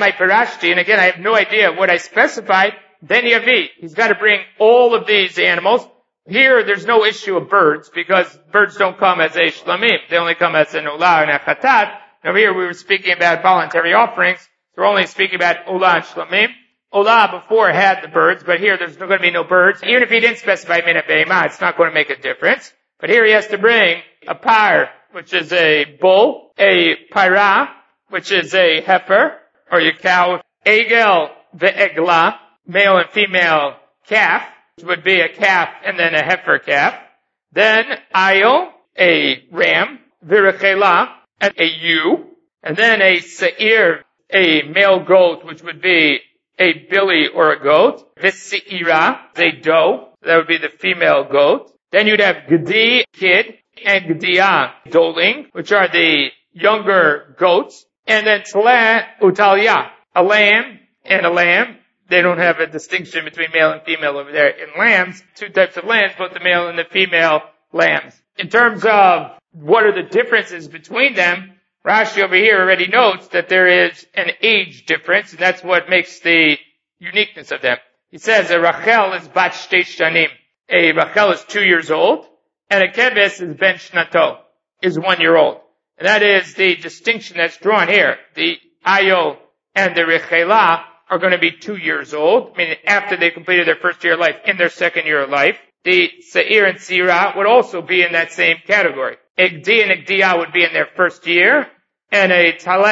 again, I have no idea what I specified. Then Yavi, he's got to bring all of these animals. Here, there's no issue of birds, because birds don't come as a shlamim. They only come as an ula and a chatat. Now here, we were speaking about voluntary offerings. So we're only speaking about ula and shlamim. Ula before had the birds, but here there's going to be no birds. Even if he didn't specify mina be'ema, it's not going to make a difference. But here he has to bring a par, which is a bull, a para, which is a heifer, or your cow, egel ve'egla, male and female calf, which would be a calf and then a heifer calf. Then ayil, a ram, virachela, and a ewe, and then a seir, a male goat, which would be a billy or a goat. This seira, a doe, that would be the female goat. Then you'd have gedi, kid, and gedia, doling, which are the younger goats. And then tzla, utalia, a lamb and a lamb. They don't have a distinction between male and female over there. In lambs, two types of lambs, both the male and the female lambs. In terms of what are the differences between them, Rashi over here already notes that there is an age difference, and that's what makes the uniqueness of them. He says a Rachel is bat shtei shanim. A Rachel is 2 years old, and a Keves is ben shnato, is 1 year old. And that is the distinction that's drawn here. The Ayil and the Rechela are going to be 2 years old, meaning after they completed their first year of life, in their second year of life. The Seir and Sira would also be in that same category. Igdi and Igdiya would be in their first year, and a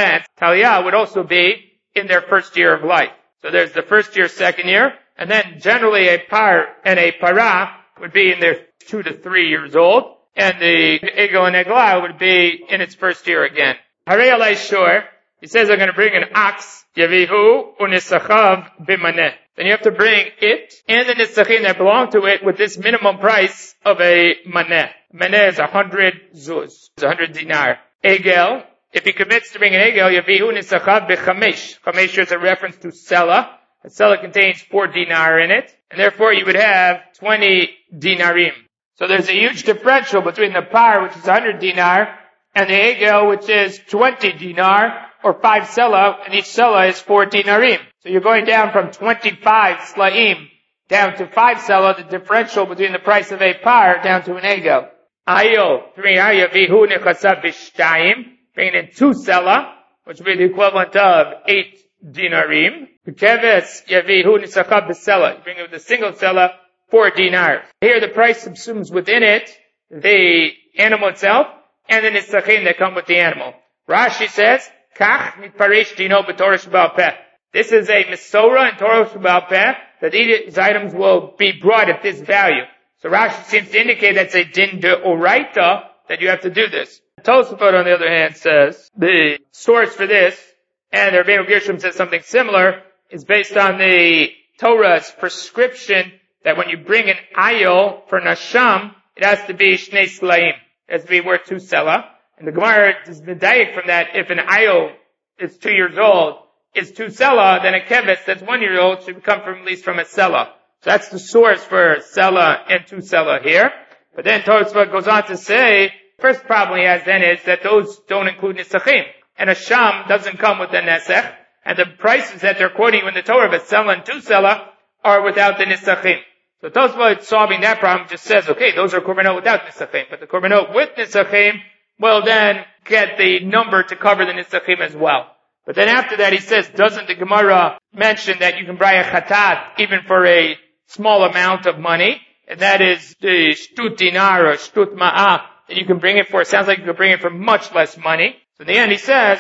Talia would also be in their first year of life. So there's the first year, second year, and then generally a Par and a Para would be in their 2 to 3 years old, and the Egel and Eglah would be in its first year again. Harei alai shor, he says I'm going to bring an ox, Yavihu unisachav bimaneh. Then you have to bring it and the nisachim that belong to it with this minimum price of a maneh. Maneh is 100 zuz. It's 100 dinar. Egel, if he commits to bring an egel, Yavihu nisachav bichamesh. Chamesh is a reference to Sela. A Sela contains 4 dinar in it, and therefore you would have 20 dinarim. So there's a huge differential between the par, which is 100 dinar, and the egel, which is 20 dinar, or 5 sela, and each sela is 4 dinarim. So you're going down from 25 slaim down to 5 sela, the differential between the price of a par down to an egel. Ayil, bringing in 2 sela, which would be the equivalent of 8 dinarim. Keves yavihu nisachab b'sela. You bring it with a single sela, 4 dinars. Here the price subsumes within it the animal itself and the nisachim that come with the animal. Rashi says, Kach mitparesh dino b'torah sheba'al peh. This is a Mesorah in Torah sheba'al peh that these items will be brought at this value. So Rashi seems to indicate that's a din de oraita that you have to do this. Tosafot, on the other hand, says the source for this, and the Rebbeinu Gershom says something similar, is based on the Torah's prescription that when you bring an ayil for nasham, it has to be shnei slaim. It has to be worth 2 sela. And the Gemara is medayik from that. If an ayil is 2 years old, is 2 sela, then a keves that's 1 year old should come from at least from a sela. So that's the source for sela and 2 sela here. But then Tosfot goes on to say, first problem he has then is that those don't include nisachim. And a sham doesn't come with the nesech. And the prices that they're quoting in the Torah, but sela and 2 sela, are without the nisachim. So Tosfot solving that problem just says, okay, those are korbanot without nisachim. But the korbanot with nisachim will then get the number to cover the nisachim as well. But then after that he says, doesn't the Gemara mention that you can buy a chatat even for a small amount of money? and that is the shtut dinar or shtut ma'ah that you can bring it for. It sounds like you can bring it for much less money. So in the end he says,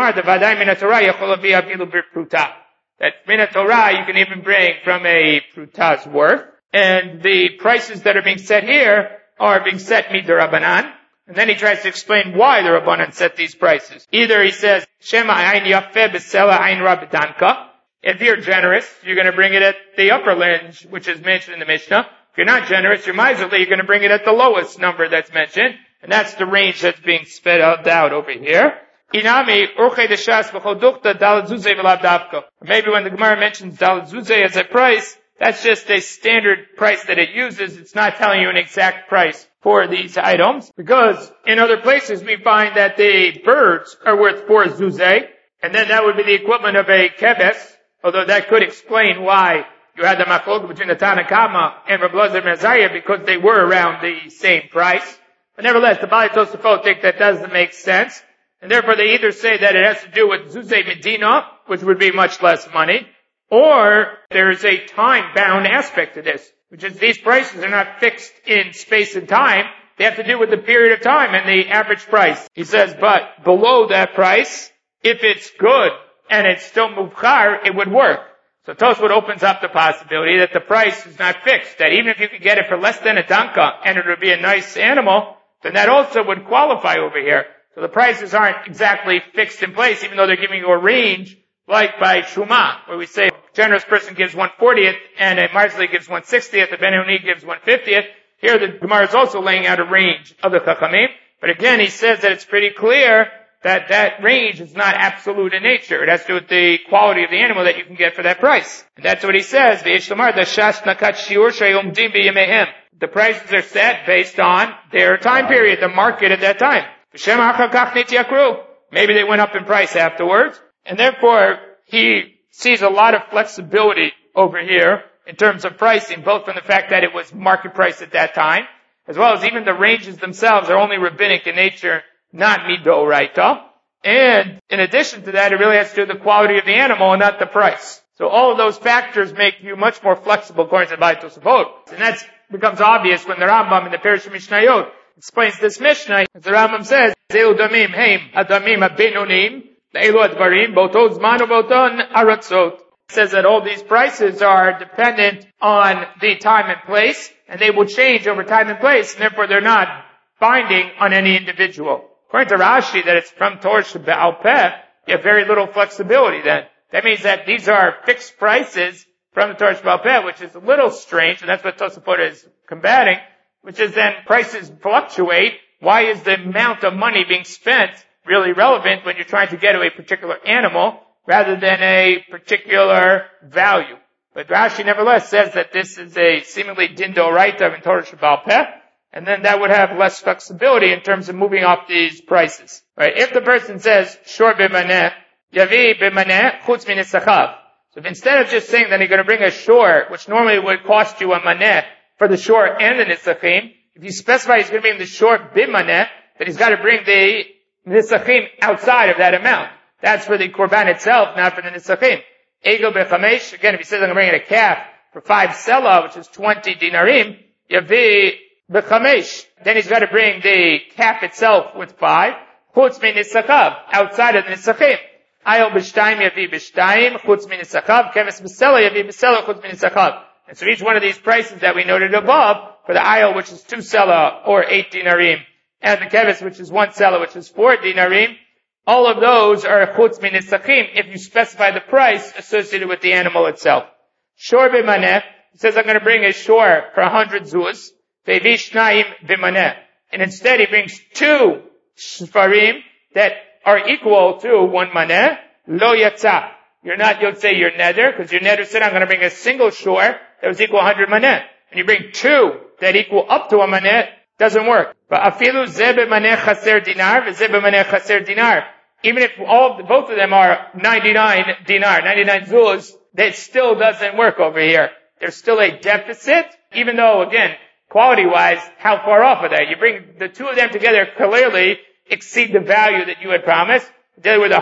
that min Torah you can even bring from a pruta's worth. And the prices that are being set here are being set mid'Rabbanan. And then he tries to explain why the Rabbanan set these prices. Either he says, Shema ayin yafeh b'sela ayin rabbadanka. If you're generous, you're going to bring it at the upper range, which is mentioned in the Mishnah. If you're not generous, you're miserly, you're going to bring it at the lowest number that's mentioned. And that's the range that's being spelled out over here. Inami, urche deshas v'chodukta dalet zuzeh v'lav davka. Maybe when the Gemara mentions dalet zuzeh as a price, that's just a standard price that it uses. It's not telling you an exact price for these items. Because in other places we find that the birds are worth 4 zuzeh. And then that would be the equivalent of a kebes. Although that could explain why you had the machlokes between the Tanna Kama and Reb Elazar ben Azariah, because they were around the same price. But nevertheless, the Baalei Tosafot think that doesn't make sense. And therefore they either say that it has to do with Zuzeh Medina, which would be much less money, or there is a time-bound aspect to this, which is these prices are not fixed in space and time. They have to do with the period of time and the average price. He says, but below that price, if it's good and it's still muvchar, it would work. So Tosfot opens up the possibility that the price is not fixed, that even if you could get it for less than a danka and it would be a nice animal, then that also would qualify over here. So the prices aren't exactly fixed in place, even though they're giving you a range, like by Shuma, where we say a generous person gives 1/40th and a miserly gives 1/60th, a Benoni gives 1/50th. Here the Gemara is also laying out a range of the Chachamim. But again, he says that it's pretty clear that that range is not absolute in nature. It has to do with the quality of the animal that you can get for that price. And that's what he says. The prices are set based on their time period, the market at that time. Maybe they went up in price afterwards. And therefore, he sees a lot of flexibility over here in terms of pricing, both from the fact that it was market price at that time, as well as even the ranges themselves are only rabbinic in nature, not midoraita. And in addition to that, it really has to do with the quality of the animal and not the price. So all of those factors make you much more flexible according to the Baalei Tosafot. And that becomes obvious when the Rambam in the Perush Mishnayot explains this Mishnah. As the Rambam says, Zeu damim heim adamim abenonim le'elu advarim boto zman uboton aratzot. It says that all these prices are dependent on the time and place, and they will change over time and place, and therefore they're not binding on any individual. According to Rashi, that it's from Torah Shebe'al Peh, you have very little flexibility then. That means that these are fixed prices from the Torah Shebe'al Peh, which is a little strange, and that's what Tosafot is combating, which is then prices fluctuate. Why is the amount of money being spent really relevant when you're trying to get to a particular animal rather than a particular value? But Rashi nevertheless says that this is a seemingly din d'oraita in Torah Shebe'al Peh, and then that would have less flexibility in terms of moving up these prices. Right? If the person says, shor b'maneh, yavi b'maneh, chutz min nisachav. So if instead of just saying that you're going to bring a shor, which normally would cost you a maneh for the shor and the nisachim, if you specify he's going to bring the shor b'maneh, then he's got to bring the nisachim outside of that amount. That's for the korban itself, not for the nisachim. Egel b'chamesh, again, if he says I'm going to bring in a calf for 5 selah, which is 20 dinarim, yavi b'chamesh, then he's got to bring the calf itself with 5, chutz min nisachav, outside of the nisachim. Ayel b'shtayim yavi b'shtayim, chutz min nisachav, keves b'sela yavi b'sela, chutz min nisachav. And so each one of these prices that we noted above, for the ayel, which is 2 selah, or 8 dinarim, and the keves, which is 1 selah, which is 4 dinarim, all of those are chutz min nisachim if you specify the price associated with the animal itself. Shor b'maneh, he says I'm going to bring a shor for 100 zuz, ve'vi shnayim b'maneh. And instead he brings 2 shvarim that are equal to 1 maneh, lo yatsa. You're not yotzei your neder, because your neder said I'm going to bring a single shor that was equal 100 maneh. And you bring 2 that equal up to a maneh, doesn't work. But afilu ze b'maneh chaser dinar, v'ze b'maneh chaser dinar. Even if both of them are 99 dinar, 99 zuz, that still doesn't work over here. There's still a deficit, even though, again, quality-wise, how far off are they? You bring the two of them together, clearly exceed the value that you had promised, dealing with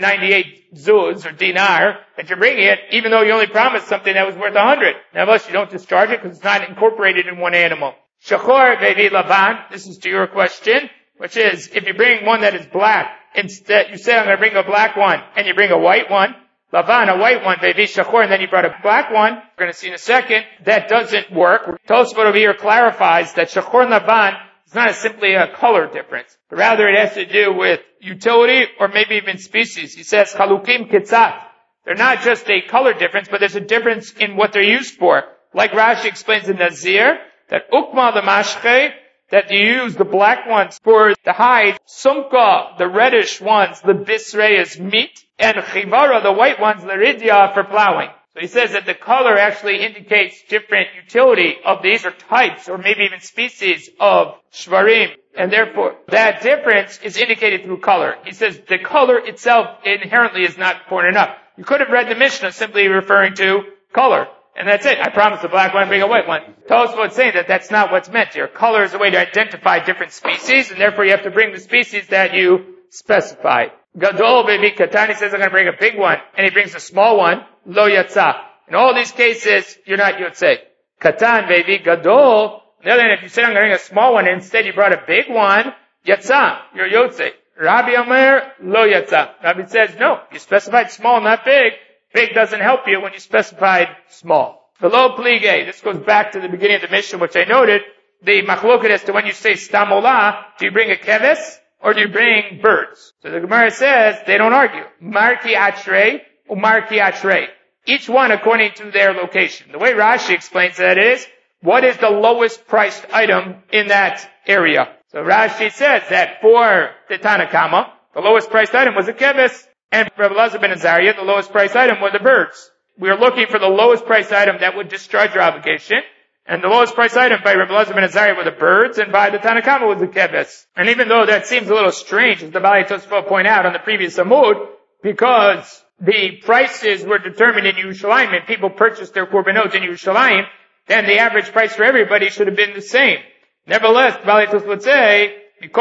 198 zuz or dinar, that you're bringing it, even though you only promised something that was worth 100. Nevertheless, you don't discharge it because it's not incorporated in one animal. Shachor vevi lavan, this is to your question, which is, if you bring one that is black, instead, you say, I'm going to bring a black one, and you bring a white one, lavan, a white one, vevi shachor, and then you brought a black one, we're going to see in a second, that doesn't work. Tosfot over here clarifies that shachor and lavan is not simply a color difference, but rather it has to do with utility or maybe even species. He says, chalukim kitzat. They're not just a color difference, but there's a difference in what they're used for. Like Rashi explains in Nazir, that ukma the mashche, that you use the black ones for the hide, sumka, the reddish ones, the bisrei is meat, and chivara, the white ones, the ridya, for plowing. So he says that the color actually indicates different utility of these, or types, or maybe even species of shvarim. And therefore, that difference is indicated through color. He says the color itself inherently is not important enough. You could have read the Mishnah simply referring to color. And that's it. I promised a black one, bring a white one. Tosfot saying that that's not what's meant here. Color is a way to identify different species, and therefore you have to bring the species that you specify. Gadol baby Katani says, I'm going to bring a big one, and he brings a small one, lo yatsa. In all these cases, you're not yotzei. Katan baby, gadol. On the other hand, if you say I'm going to bring a small one, and instead you brought a big one, yatsa, you're yotzei. Rabbi Omer, lo yatsa. Rabbi says, no, you specified small, not big. Big doesn't help you when you specified small. Below plige, this goes back to the beginning of the Mishnah, which I noted, the machloket as to when you say stam olah, do you bring a keves or do you bring birds? So the Gemara says, they don't argue. Marki atrei, umarki atrei. Each one according to their location. The way Rashi explains that is, what is the lowest priced item in that area? So Rashi says that for the Tanakama, the lowest priced item was a keves. And for Rabbi Elazar ben Azariah, the lowest priced item were the birds. We are looking for the lowest priced item that would discharge your obligation. And the lowest priced item by Rabbi Elazar ben Azariah were the birds, and by the Tanakama was the keves. And even though that seems a little strange, as the Balei Tosfot point out on the previous Amud, because the prices were determined in Yerushalayim and people purchased their korbanot in Yerushalayim, then the average price for everybody should have been the same. Nevertheless, the Balei Tosfot would say,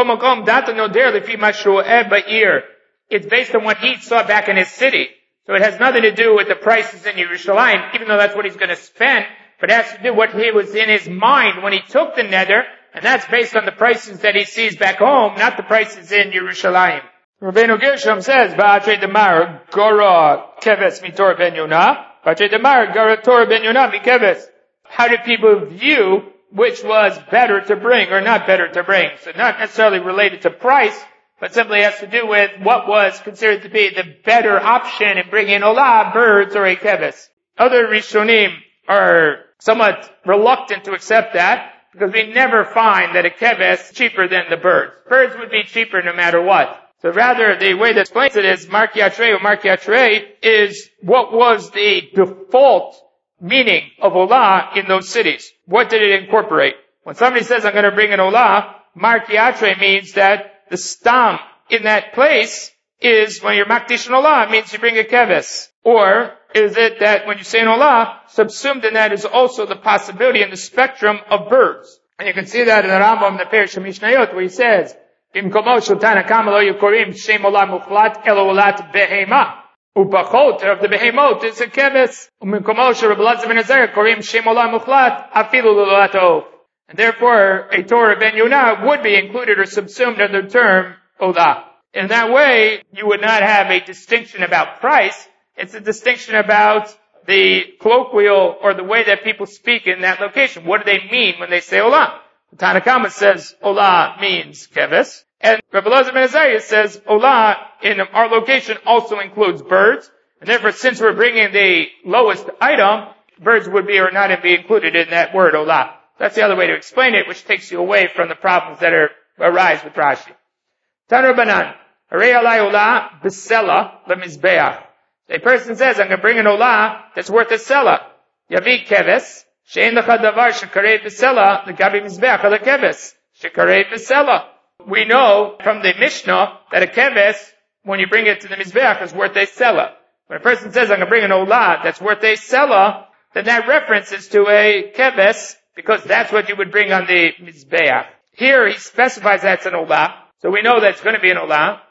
it's based on what he saw back in his city. So it has nothing to do with the prices in Yerushalayim, even though that's what he's going to spend, but it has to do what he was in his mind when he took the neder, and that's based on the prices that he sees back home, not the prices in Yerushalayim. Rabbeinu Gershom says, Ba'atrei Damar, Gora Keves Mitor Ben Yonah, Ba'atrei Damar, Gora Torah Ben Yonah Mikeves. How did people view which was better to bring or not better to bring? So not necessarily related to price, but simply has to do with what was considered to be the better option in bringing olah, birds, or a keves. Other Rishonim are somewhat reluctant to accept that, because we never find that a keves is cheaper than the birds. Birds would be cheaper no matter what. So rather, the way that explains it is, marki atrei or marki atrei is what was the default meaning of olah in those cities. What did it incorporate? When somebody says, I'm going to bring an olah, marki atrei means that the stam in that place is when you're makdish an olah, it means you bring a keves. Or is it that when you say an olah, subsumed in that is also the possibility in the spectrum of birds? And you can see that in the Rambam, the Perish Mishnayot, where he says, Bimkomo shultana kamalo yukorim shem olah muchlat elo olat behema. Upachot of the behemot is a keves. Umimkomo shel Rabbi Elazar ben Azariah korim shem olah muchlat afilu l'olat of. And therefore, a Torah ben Yonah would be included or subsumed under the term olah. In that way, you would not have a distinction about price. It's a distinction about the colloquial or the way that people speak in that location. What do they mean when they say olah? The Tanakama says olah means keves. And Rabbi Elazar ben Azariah says olah in our location also includes birds. And therefore, since we're bringing the lowest item, birds would be or not be included in that word olah. That's the other way to explain it, which takes you away from the problems that arise with Rashi. Tanur Banan, Harei alai olah b'sela lemizbeach. A person says, I'm going to bring an olah that's worth a sela. Yavi keves, she'en lecha davar shekarei b'sela, l'gabi mizbeach ala keves, shekarei b'sela. We know from the Mishnah that a keves, when you bring it to the mizbeach, is worth a sela. When a person says, I'm going to bring an olah that's worth a sela, then that reference is to a keves, because that's what you would bring on the mizbeach. Here he specifies that's an olah, so we know that's going to be an olah.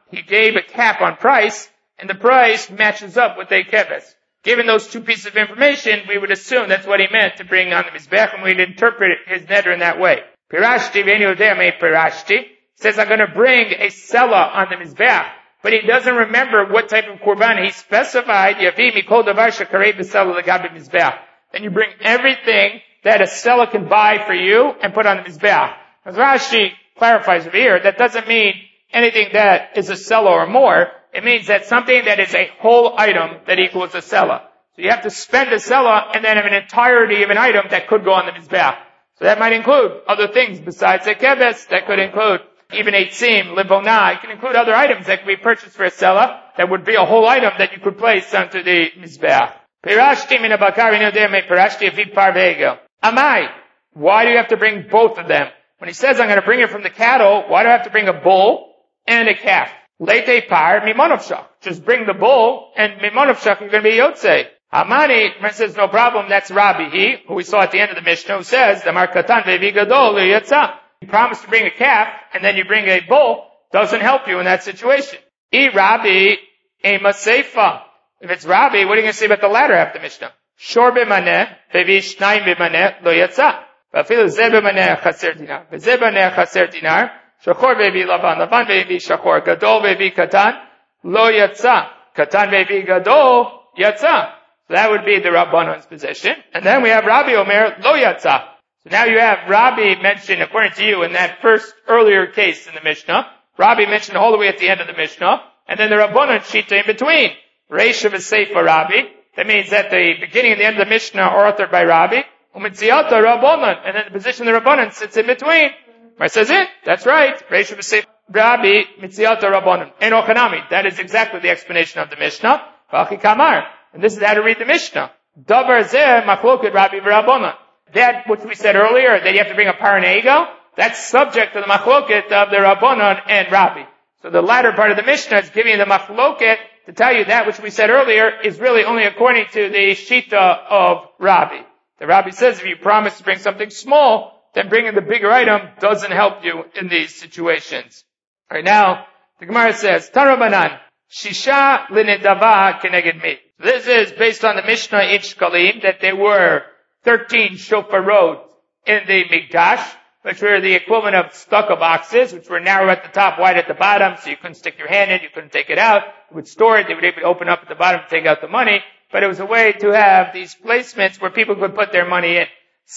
he gave a cap on price, and the price matches up with a keves. Given those two pieces of information, we would assume that's what he meant to bring on the Mizbech, and we'd interpret his neder in that way. Pirashti v'eni odeh me pirashti. Says, I'm going to bring a sela on the Mizbech, but he doesn't remember what type of korban he specified. Yavi mikol davar shekarei b'sela legabe Mizbech. Then you bring everything that a sela can buy for you and put on the Mizbech. As Rashi clarifies over here, that doesn't mean anything that is a sela or more. It means that something that is a whole item that equals a sela. So you have to spend a sela and then have an entirety of an item that could go on the Mizbech. So that might include other things besides a keves. That could include even eitzim, livona. It can include other items that can be purchased for a sela. That would be a whole item that you could place onto the Mizbech. Pirashti min abakar v'nodeh me pirashti aviv par ve'egel. Amai. Why do you have to bring both of them? When he says, I'm going to bring it from the cattle, why do I have to bring a bull and a calf? Leite par mimonovshach. Just bring the bull, and mimonovshach is going to be yotzei. Hamani says, no problem, that's Rabbi, who we saw at the end of the Mishnah, who says, Damar katan ve'vi gadol yotza. You promise to bring a calf, and then you bring a bull, doesn't help you in that situation. I Rabbi ema seifa. If it's Rabbi, what are you going to say about the latter half of the Mishnah? Shor b'maneh, ve'vi shnayim b'maneh, lo yotza. V'afilu zeh b'maneh chaser dinar. V'zeh b'maneh chaser dinar. Shachor ve'vi lavan, lavan ve'vi shachor, gadol ve'vi katan, lo yatsa. Katan ve'vi gadol, yatsa. So that would be the Rabbanon's position. And then we have Rabbi Omer, lo yatsa. So now you have Rabbi mentioned, according to you, in that first earlier case in the Mishnah, Rabbi mentioned all the way at the end of the Mishnah, and then the Rabbanon shita in between. Reish of a Seifa Rabbi. That means that the beginning and the end of the Mishnah are authored by Rabbi. Umitziyata Rabbanon. And then the position of the Rabbanon sits in between. Right, says it. That's right. Reish of a Seifa Rabbi, Mitziyata Rabbanon. Eno chanami. That is exactly the explanation of the Mishnah. V'achi kamar. And this is how to read the Mishnah. Davar zeh machloket Rabbi v'Rabbanon. That which we said earlier, that you have to bring a par and egel, that's subject to the machloket of the Rabbanon and Rabbi. So the latter part of the Mishnah is giving you the machloket to tell you that which we said earlier is really only according to the shita of Rabbi. The Rabbi says if you promise to bring something small, then bringing the bigger item doesn't help you in these situations. Alright, now, the Gemara says, Tarabanan, Shisha linedava keneged mi. This is based on the Mishnah in Shkalim, that there were 13 shofarot in the Mikdash, which were the equivalent of stucco boxes, which were narrow at the top, wide at the bottom, so you couldn't stick your hand in, you couldn't take it out. You would store it, they would able to open up at the bottom to take out the money, but it was a way to have these placements where people could put their money in.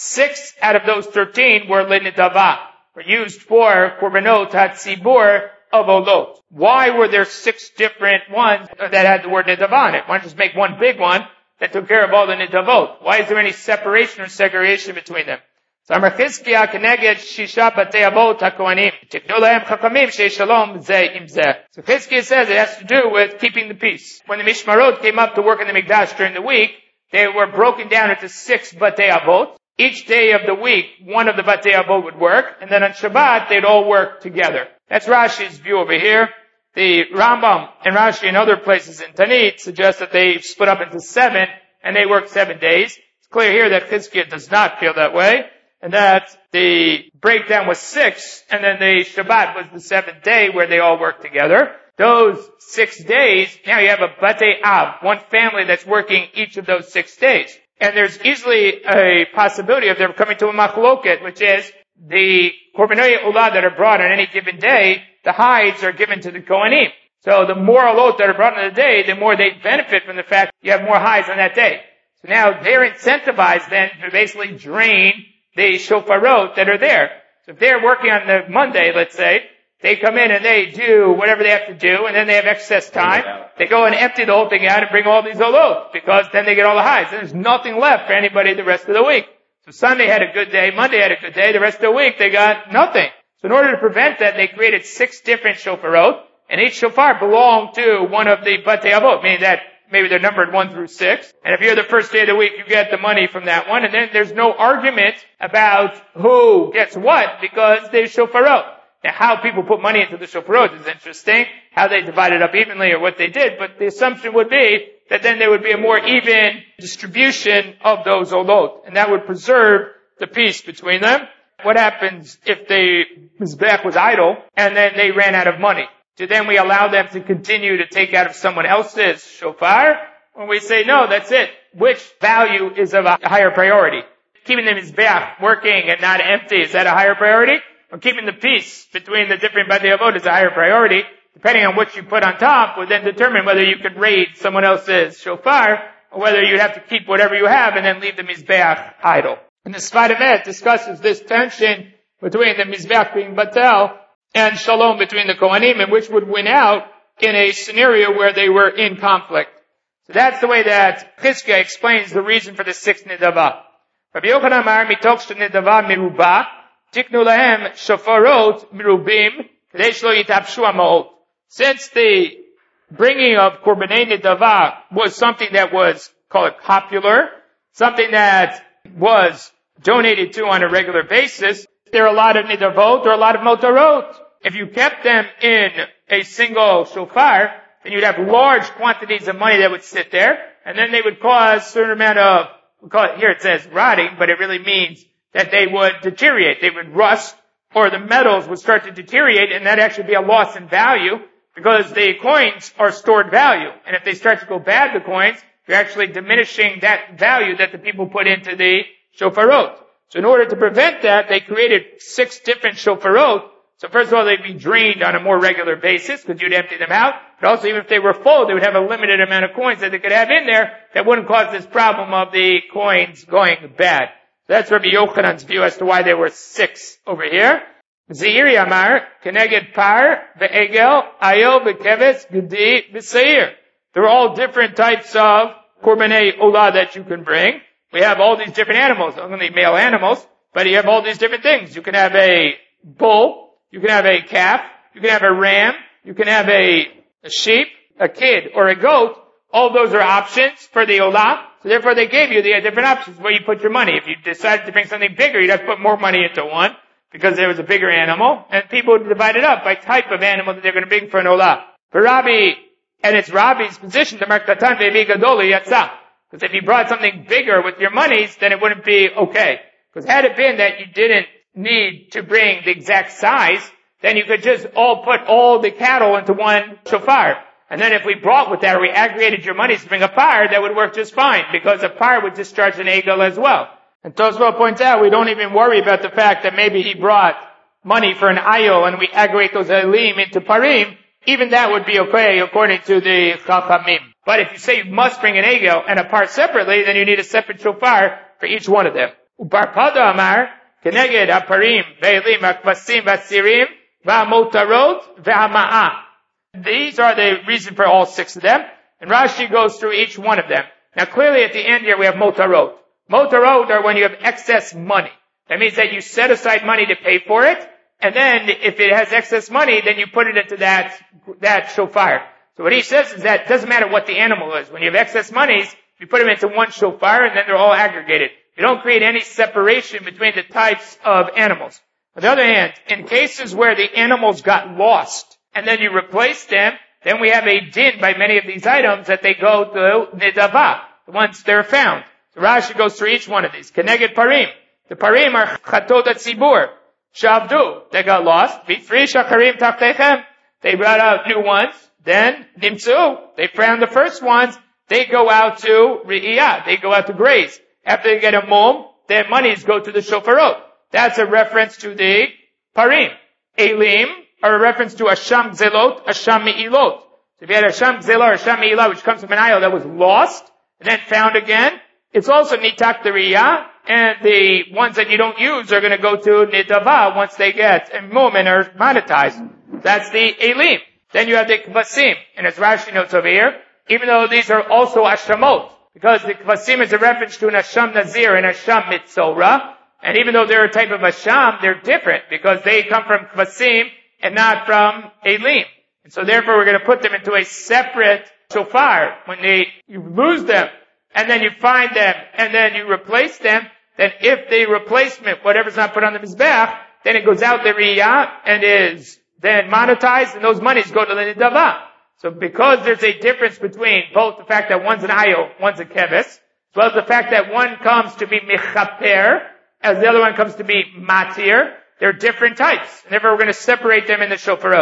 6 out of those 13 were linedava, were used for korbanot hatzibur of olot. Why were there 6 different ones that had the word nidava on it? Why not just make one big one that took care of all the nidavot? Why is there any separation or segregation between them? So Amar Chizkiah keneged shisha batei avot hakohanim tiknu lahem chachamim shei shalom zeh im zeh. So Chizkiah says it has to do with keeping the peace. When the Mishmarot came up to work in the Mikdash during the week, they were broken down into 6 batei avot. Each day of the week, one of the batei avot would work, and then on Shabbat, they'd all work together. That's Rashi's view over here. The Rambam and Rashi and other places in Tanit suggest that they split up into 7, and they work 7 days. It's clear here that Chizkiah does not feel that way, and that the breakdown was 6, and then the Shabbat was the 7th day where they all work together. Those 6 days, now you have a batei av, one family that's working each of those 6 days. And there's easily a possibility of them coming to a machloket, which is the korbanot ulah that are brought on any given day, the hides are given to the Kohanim. So the more ulot that are brought on the day, the more they benefit from the fact you have more hides on that day. So now they're incentivized then to basically drain the shofarot that are there. So if they're working on the Monday, let's say, they come in and they do whatever they have to do, and then they have excess time. They go and empty the whole thing out and bring all these olot, because then they get all the hides. And there's nothing left for anybody the rest of the week. So Sunday had a good day, Monday had a good day, the rest of the week they got nothing. So in order to prevent that, they created 6 different shofarot, and each shofar belonged to one of the batei avot, meaning that maybe they're numbered 1 through 6. And if you're the first day of the week, you get the money from that one, and then there's no argument about who gets what, because they're shofarot. Now, how people put money into the shofarot is interesting, how they divide it up evenly or what they did, but the assumption would be that then there would be a more even distribution of those olot, and that would preserve the peace between them. What happens if the Mizbech was idle, and then they ran out of money? do then we allow them to continue to take out of someone else's shofar? When we say, no, that's it. Which value is of a higher priority? Keeping the mizbeach working and not empty, is that a higher priority? Or keeping the peace between the different Batei Avot is a higher priority? Depending on what you put on top would then determine whether you could raid someone else's shofar, or whether you'd have to keep whatever you have and then leave the mizbeach idle. And the Sfat Emet discusses this tension between the mizbeach being batel and shalom between the Kohanim, and which would win out in a scenario where they were in conflict. So that's the way that Chizkiah explains the reason for the 6 nidava. Rabbi Yochanan Amar mitoch nidava miruba tiknu lahem shofarot mirubim kadei shlo yitapshu ha'ma'ot. Since the bringing of korbanei nidava was something that was called popular, something that was donated to on a regular basis, there are a lot of nidavot or a lot of motorot. If you kept them in a single shofar, then you'd have large quantities of money that would sit there, and then they would cause a certain amount of, here it says rotting, but it really means that they would deteriorate. They would rust, or the metals would start to deteriorate, and that'd actually be a loss in value, because the coins are stored value. And if they start to go bad, the coins, you're actually diminishing that value that the people put into the shofarot. So in order to prevent that, they created 6 different shofarot. So first of all, they'd be drained on a more regular basis, because you'd empty them out. But also, even if they were full, they would have a limited amount of coins that they could have in there that wouldn't cause this problem of the coins going bad. So that's Rabbi Yochanan's view as to why there were 6 over here. Zeiri Amar, Keneged Par, Ve'egel, Ayil, Ve'keves, Gedi, Ve'seir. They're all different types of korbanei olah that you can bring. We have all these different animals, only male animals, but you have all these different things. You can have a bull, you can have a calf, you can have a ram, you can have a sheep, a kid, or a goat. All those are options for the olah. So therefore they gave you the different options where you put your money. If you decided to bring something bigger, you'd have to put more money into one, because there was a bigger animal, and people would divide it up by type of animal that they're going to bring for an olah. For Rabbi, and it's Rabbi's position, the Merkatan Ve'vi Gadoli Yatzah. Because if you brought something bigger with your monies, then it wouldn't be okay. Because had it been that you didn't need to bring the exact size, then you could just put all the cattle into one shofar. And then if we brought with that, or we aggregated your monies to bring a par, that would work just fine, because a par would discharge an egel as well. And Tosfot points out, we don't even worry about the fact that maybe he brought money for an ayil and we aggregate those ayilim into parim. Even that would be okay according to the Chachamim. But if you say you must bring an egel and a par separately, then you need a separate shofar for each one of them. Ubar Pada Amar, Keneged aparim ve'elim akvasim v'tzirim v'amotarot v'ama'ah. These are the reason for all 6 of them. And Rashi goes through each one of them. Now clearly at the end here we have motarot. Motarot are when you have excess money. That means that you set aside money to pay for it, and then if it has excess money, then you put it into that shofar. So what he says is that it doesn't matter what the animal is. When you have excess monies, you put them into one shofar, and then they're all aggregated. You don't create any separation between the types of animals. On the other hand, in cases where the animals got lost, and then you replace them, then we have a din by many of these items that they go to nidava, once they're found. So Rashi goes through each one of these. Keneged parim. The parim are chatot tzibur. Shavdu. They got lost. Vitfri shakarim tachtechem. They brought out new ones. Then nimtzu. They found the first ones. They go out to re'iyah. They go out to graze. After they get a mum, their monies go to the shofarot. That's a reference to the parim. Elim are a reference to asham zelot, asham me'ilot. So if you had asham zelah or asham me'ilah, which comes from an ayil that was lost and then found again, it's also nitak deriyah, and the ones that you don't use are going to go to nidava once they get a mum and are monetized. That's the elim. Then you have the kvasim, and as Rashi notes over here, even though these are also ashamot, because the kvasim is a reference to an asham nazir and asham mitzorah, and even though they're a type of asham, they're different because they come from kvasim and not from elim. And so therefore we're going to put them into a separate shofar. When you lose them, and then you find them, and then you replace them, then if the replacement, whatever's not put on the mizbeach, then it goes out the riyah and is then monetized, and those monies go to the nidava. So because there's a difference between both the fact that one's an ayil, one's a keves, as well as the fact that one comes to be mechaper, as the other one comes to be matir, they're different types. And therefore we're going to separate them in the shofarot.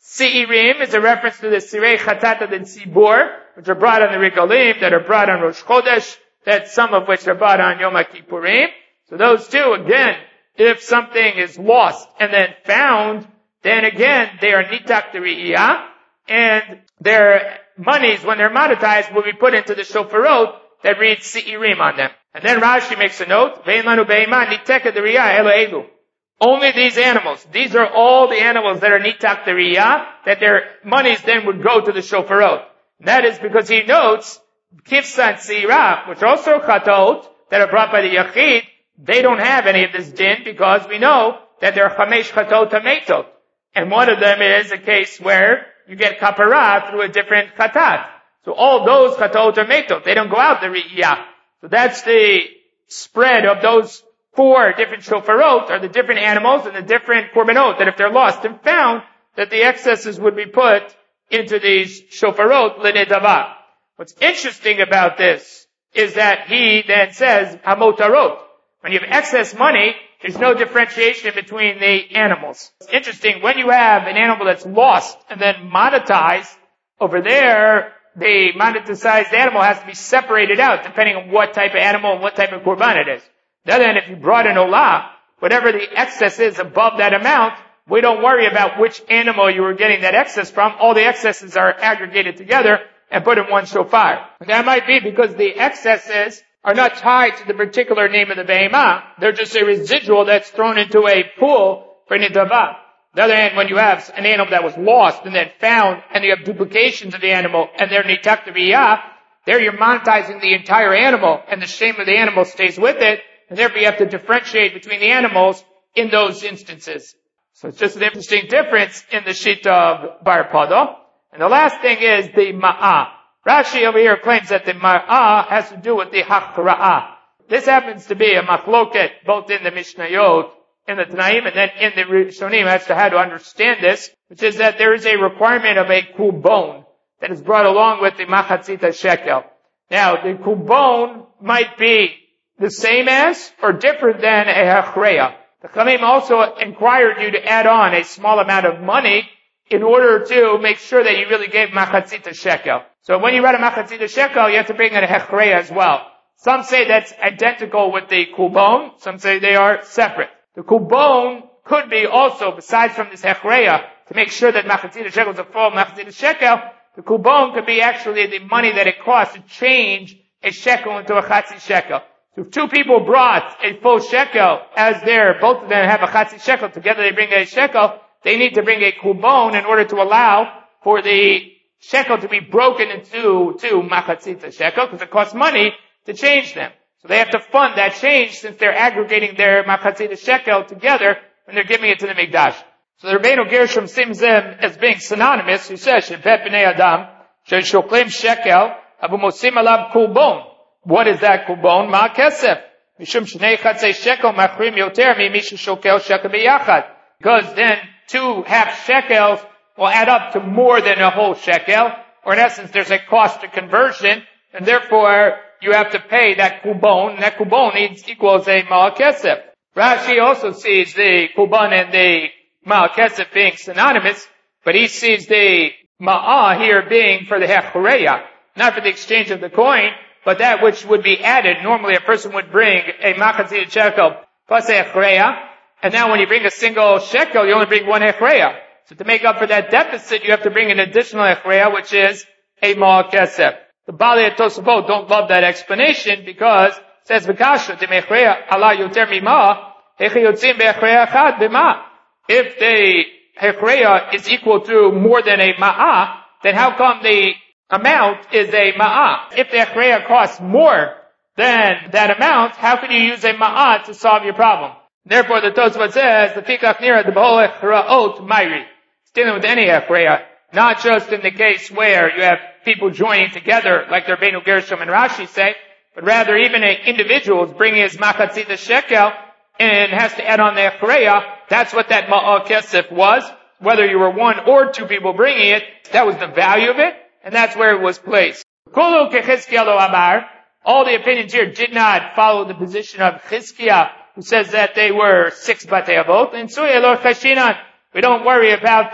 Seirim is a reference to the Sirei Chatata and Sibor, which are brought on the Regalim, that are brought on Rosh Chodesh, that some of which are brought on Yom Kippurim. So those two, again, if something is lost and then found, then again, they are Nitak Deriyah, and their monies, when they're monetized, will be put into the Shofarot that reads Seirim on them. And then Rashi makes a note, Ve'en lanu be'ema niteka deriyah elo elu. Only these animals. These are all the animals that are nitak deriyah, that their monies then would go to the shofarot. That is because he notes, kifsa and seirah, which are also chatot, that are brought by the yachid, they don't have any of this din because we know that there are chamesh chatot hametot. And one of them is a case where you get kapara through a different chatat. So all those chatot hametot, they don't go out the riyah. So that's the spread of those 4 different shofarot, or the different animals and the different korbanot, that if they're lost and found, that the excesses would be put into these shofarot l'nedava. What's interesting about this is that he then says hamotarot. When you have excess money, there's no differentiation between the animals. It's interesting, when you have an animal that's lost and then monetized, over there, the monetized animal has to be separated out depending on what type of animal and what type of korban it is. The other hand, if you brought an olah, whatever the excess is above that amount, we don't worry about which animal you were getting that excess from. All the excesses are aggregated together and put in one shofar. And that might be because the excesses are not tied to the particular name of the behemah. They're just a residual that's thrown into a pool for nidavah. On the other hand, when you have an animal that was lost and then found, and you have duplications of the animal, and they're nitak deriyah, there you're monetizing the entire animal, and the shame of the animal stays with it, and therefore you have to differentiate between the animals in those instances. So it's just an interesting difference in the shita of Bar Pada. And the last thing is the ma'ah. Rashi over here claims that the ma'ah has to do with the hakra'ah. This happens to be a machloket both in the Mishnayot, in the Tanaim, and then in the Rishonim as to how to understand this, which is that there is a requirement of a kubon that is brought along with the machatzita shekel. Now, the kubon might be the same as or different than a hachreya. The Chamim also inquired you to add on a small amount of money in order to make sure that you really gave machatzita shekel. So when you write a machatzita shekel, you have to bring in a hachreya as well. Some say that's identical with the kubon. Some say they are separate. The kubon could be also, besides from this hechreya, to make sure that machatzita shekel is a full machatzita shekel, the kubon could be actually the money that it costs to change a shekel into a chatzi shekel. So if 2 people brought a full shekel, as both of them have a chatzi shekel, together they bring a shekel, they need to bring a kubon in order to allow for the shekel to be broken into 2 machatzita shekel, because it costs money to change them. So they have to fund that change since they're aggregating their machatzita shekel together when they're giving it to the Mikdash. So the Rabbeinu Gershom sees them as being synonymous. He says, "Shebet b'nei adam sheshoklim shekel avu mosim alav kulbon." What is that kulbon? Ma kesef mishum shnei chatzei shekel machrim yoter mi mishu shokel shekel biyachad. Because then 2 half shekels will add up to more than a whole shekel, or in essence, there's a cost to conversion, and therefore you have to pay that kubon, and that kubon equals a ma'al kesef. Rashi also sees the kubon and the ma'al kesef being synonymous, but he sees the ma'ah here being for the hechreya, not for the exchange of the coin, but that which would be added. Normally a person would bring a machatzita shekel plus a hechreya, and now when you bring a single shekel, you only bring 1 hechreya. So to make up for that deficit, you have to bring an additional hechreya, which is a ma'al kesef. The Bali and Tosafot don't love that explanation because it says v'kasha demechreya ala yoter mima hechi yotzim be'echreya achad b'ma. If the hechreya is equal to more than a ma'ah, then how come the amount is a ma'ah? If the hechreya costs more than that amount, how can you use a ma'ah to solve your problem? Therefore, the Tosafot says the fikach nira the b'hol hechraot mayri. It's dealing with any hechreya, not just in the case where you have people joining together, like the Rabbeinu Gershom and Rashi say, but rather even an individual is bringing his machatzita shekel and has to add on the hechreya. That's what that ma'al kesef was. Whether you were 1 or 2 people bringing it, that was the value of it, and that's where it was placed. Kulu kechizkiah lo amar. All the opinions here did not follow the position of Chizkiah, who says that they were 6 batei avot, and suya lo chashinan. We don't worry about them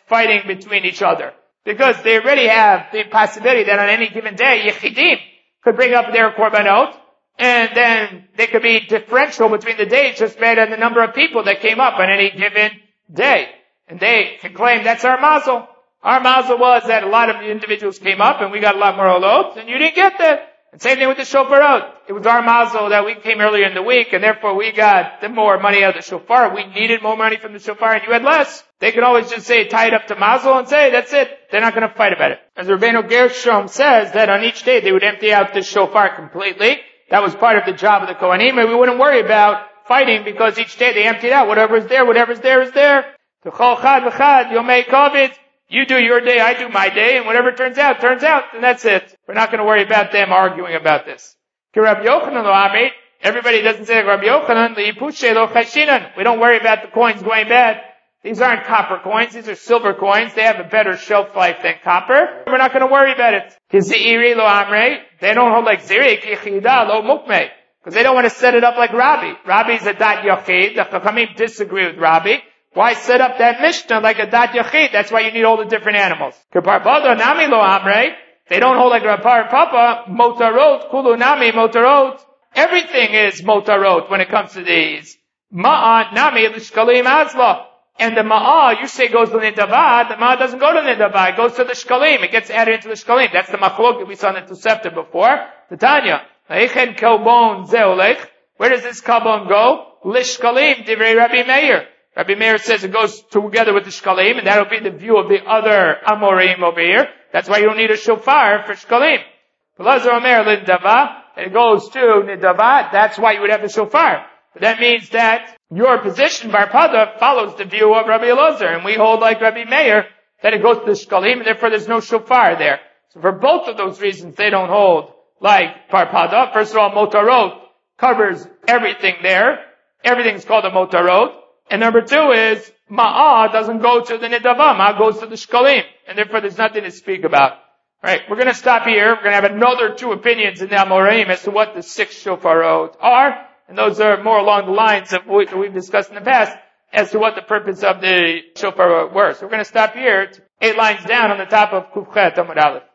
fighting between each other. Because they already have the possibility that on any given day, Yechidim could bring up their korbanot, and then they could be differential between the days just based on the number of people that came up on any given day. And they can claim that's our mazel. Our mazel was that a lot of individuals came up and we got a lot more olot, and you didn't get that. And same thing with the shofarot. It was our mazel that we came earlier in the week, and therefore we got the more money out of the shofar. We needed more money from the shofar, and you had less. They could always just say, tie it up to mazel and say, that's it. They're not going to fight about it. As Rabbeinu Gershom says, that on each day they would empty out the shofar completely. That was part of the job of the Kohanim, and we wouldn't worry about fighting because each day they emptied out. Whatever's there is there. T'chol chad v'chad, yomei kovit. You do your day, I do my day, and whatever turns out, and that's it. We're not going to worry about them arguing about this. Rabbi Yochanan lo amrit, everybody doesn't say Rabbi Yochanan, li'ipushe lo chashinan. We don't worry about the coins going bad. These aren't copper coins, these are silver coins. They have a better shelf life than copper. We're not going to worry about it. Kizeiri lo amre, they don't hold like ziri, kichida lo mukme. Because they don't want to set it up like Rabbi. Rabbi's a dat yochid. The Chachamim disagree with Rabbi. Why set up that Mishnah like a dat yachid? That's why you need all the different animals. Kaparbada nami lo amre. They don't hold like Rapar Papa. Motarot kulu nami motarot. Everything is motarot when it comes to these. Ma'a nami l'shkalim azla. And the ma'a you say goes to the nidava. The ma'a doesn't go to the nidava. It goes to the shkalim. It gets added into the shkalim. That's the machlok that we saw in the Tosefta before. The Tanya. Eichen kalbon zeolech. Where does this kalbon go? Lishkalim divrei Rabbi Meir. Rabbi Meir says it goes together with the shkalim, and that'll be the view of the other amorim over here. That's why you don't need a shofar for shkalim. Belazar Omer l'nidava, it goes to nidava, that's why you would have the shofar. But that means that your position, Bar Pada, follows the view of Rabbi Elazar, and we hold like Rabbi Meir, that it goes to the shkalim, and therefore there's no shofar there. So for both of those reasons, they don't hold like Bar Pada. First of all, motarot covers everything there. Everything's called a motarot. And number two is, ma'ah doesn't go to the nidava, ma'ah goes to the shkalim. And therefore there's nothing to speak about. Alright, we're gonna stop here. We're gonna have another two opinions in the Amoraim as to what the 6 shofarot are. And those are more along the lines of what we've discussed in the past as to what the purpose of the shofarot were. So we're gonna stop here, 8 lines down on the top of Kufchet Amud Aleph.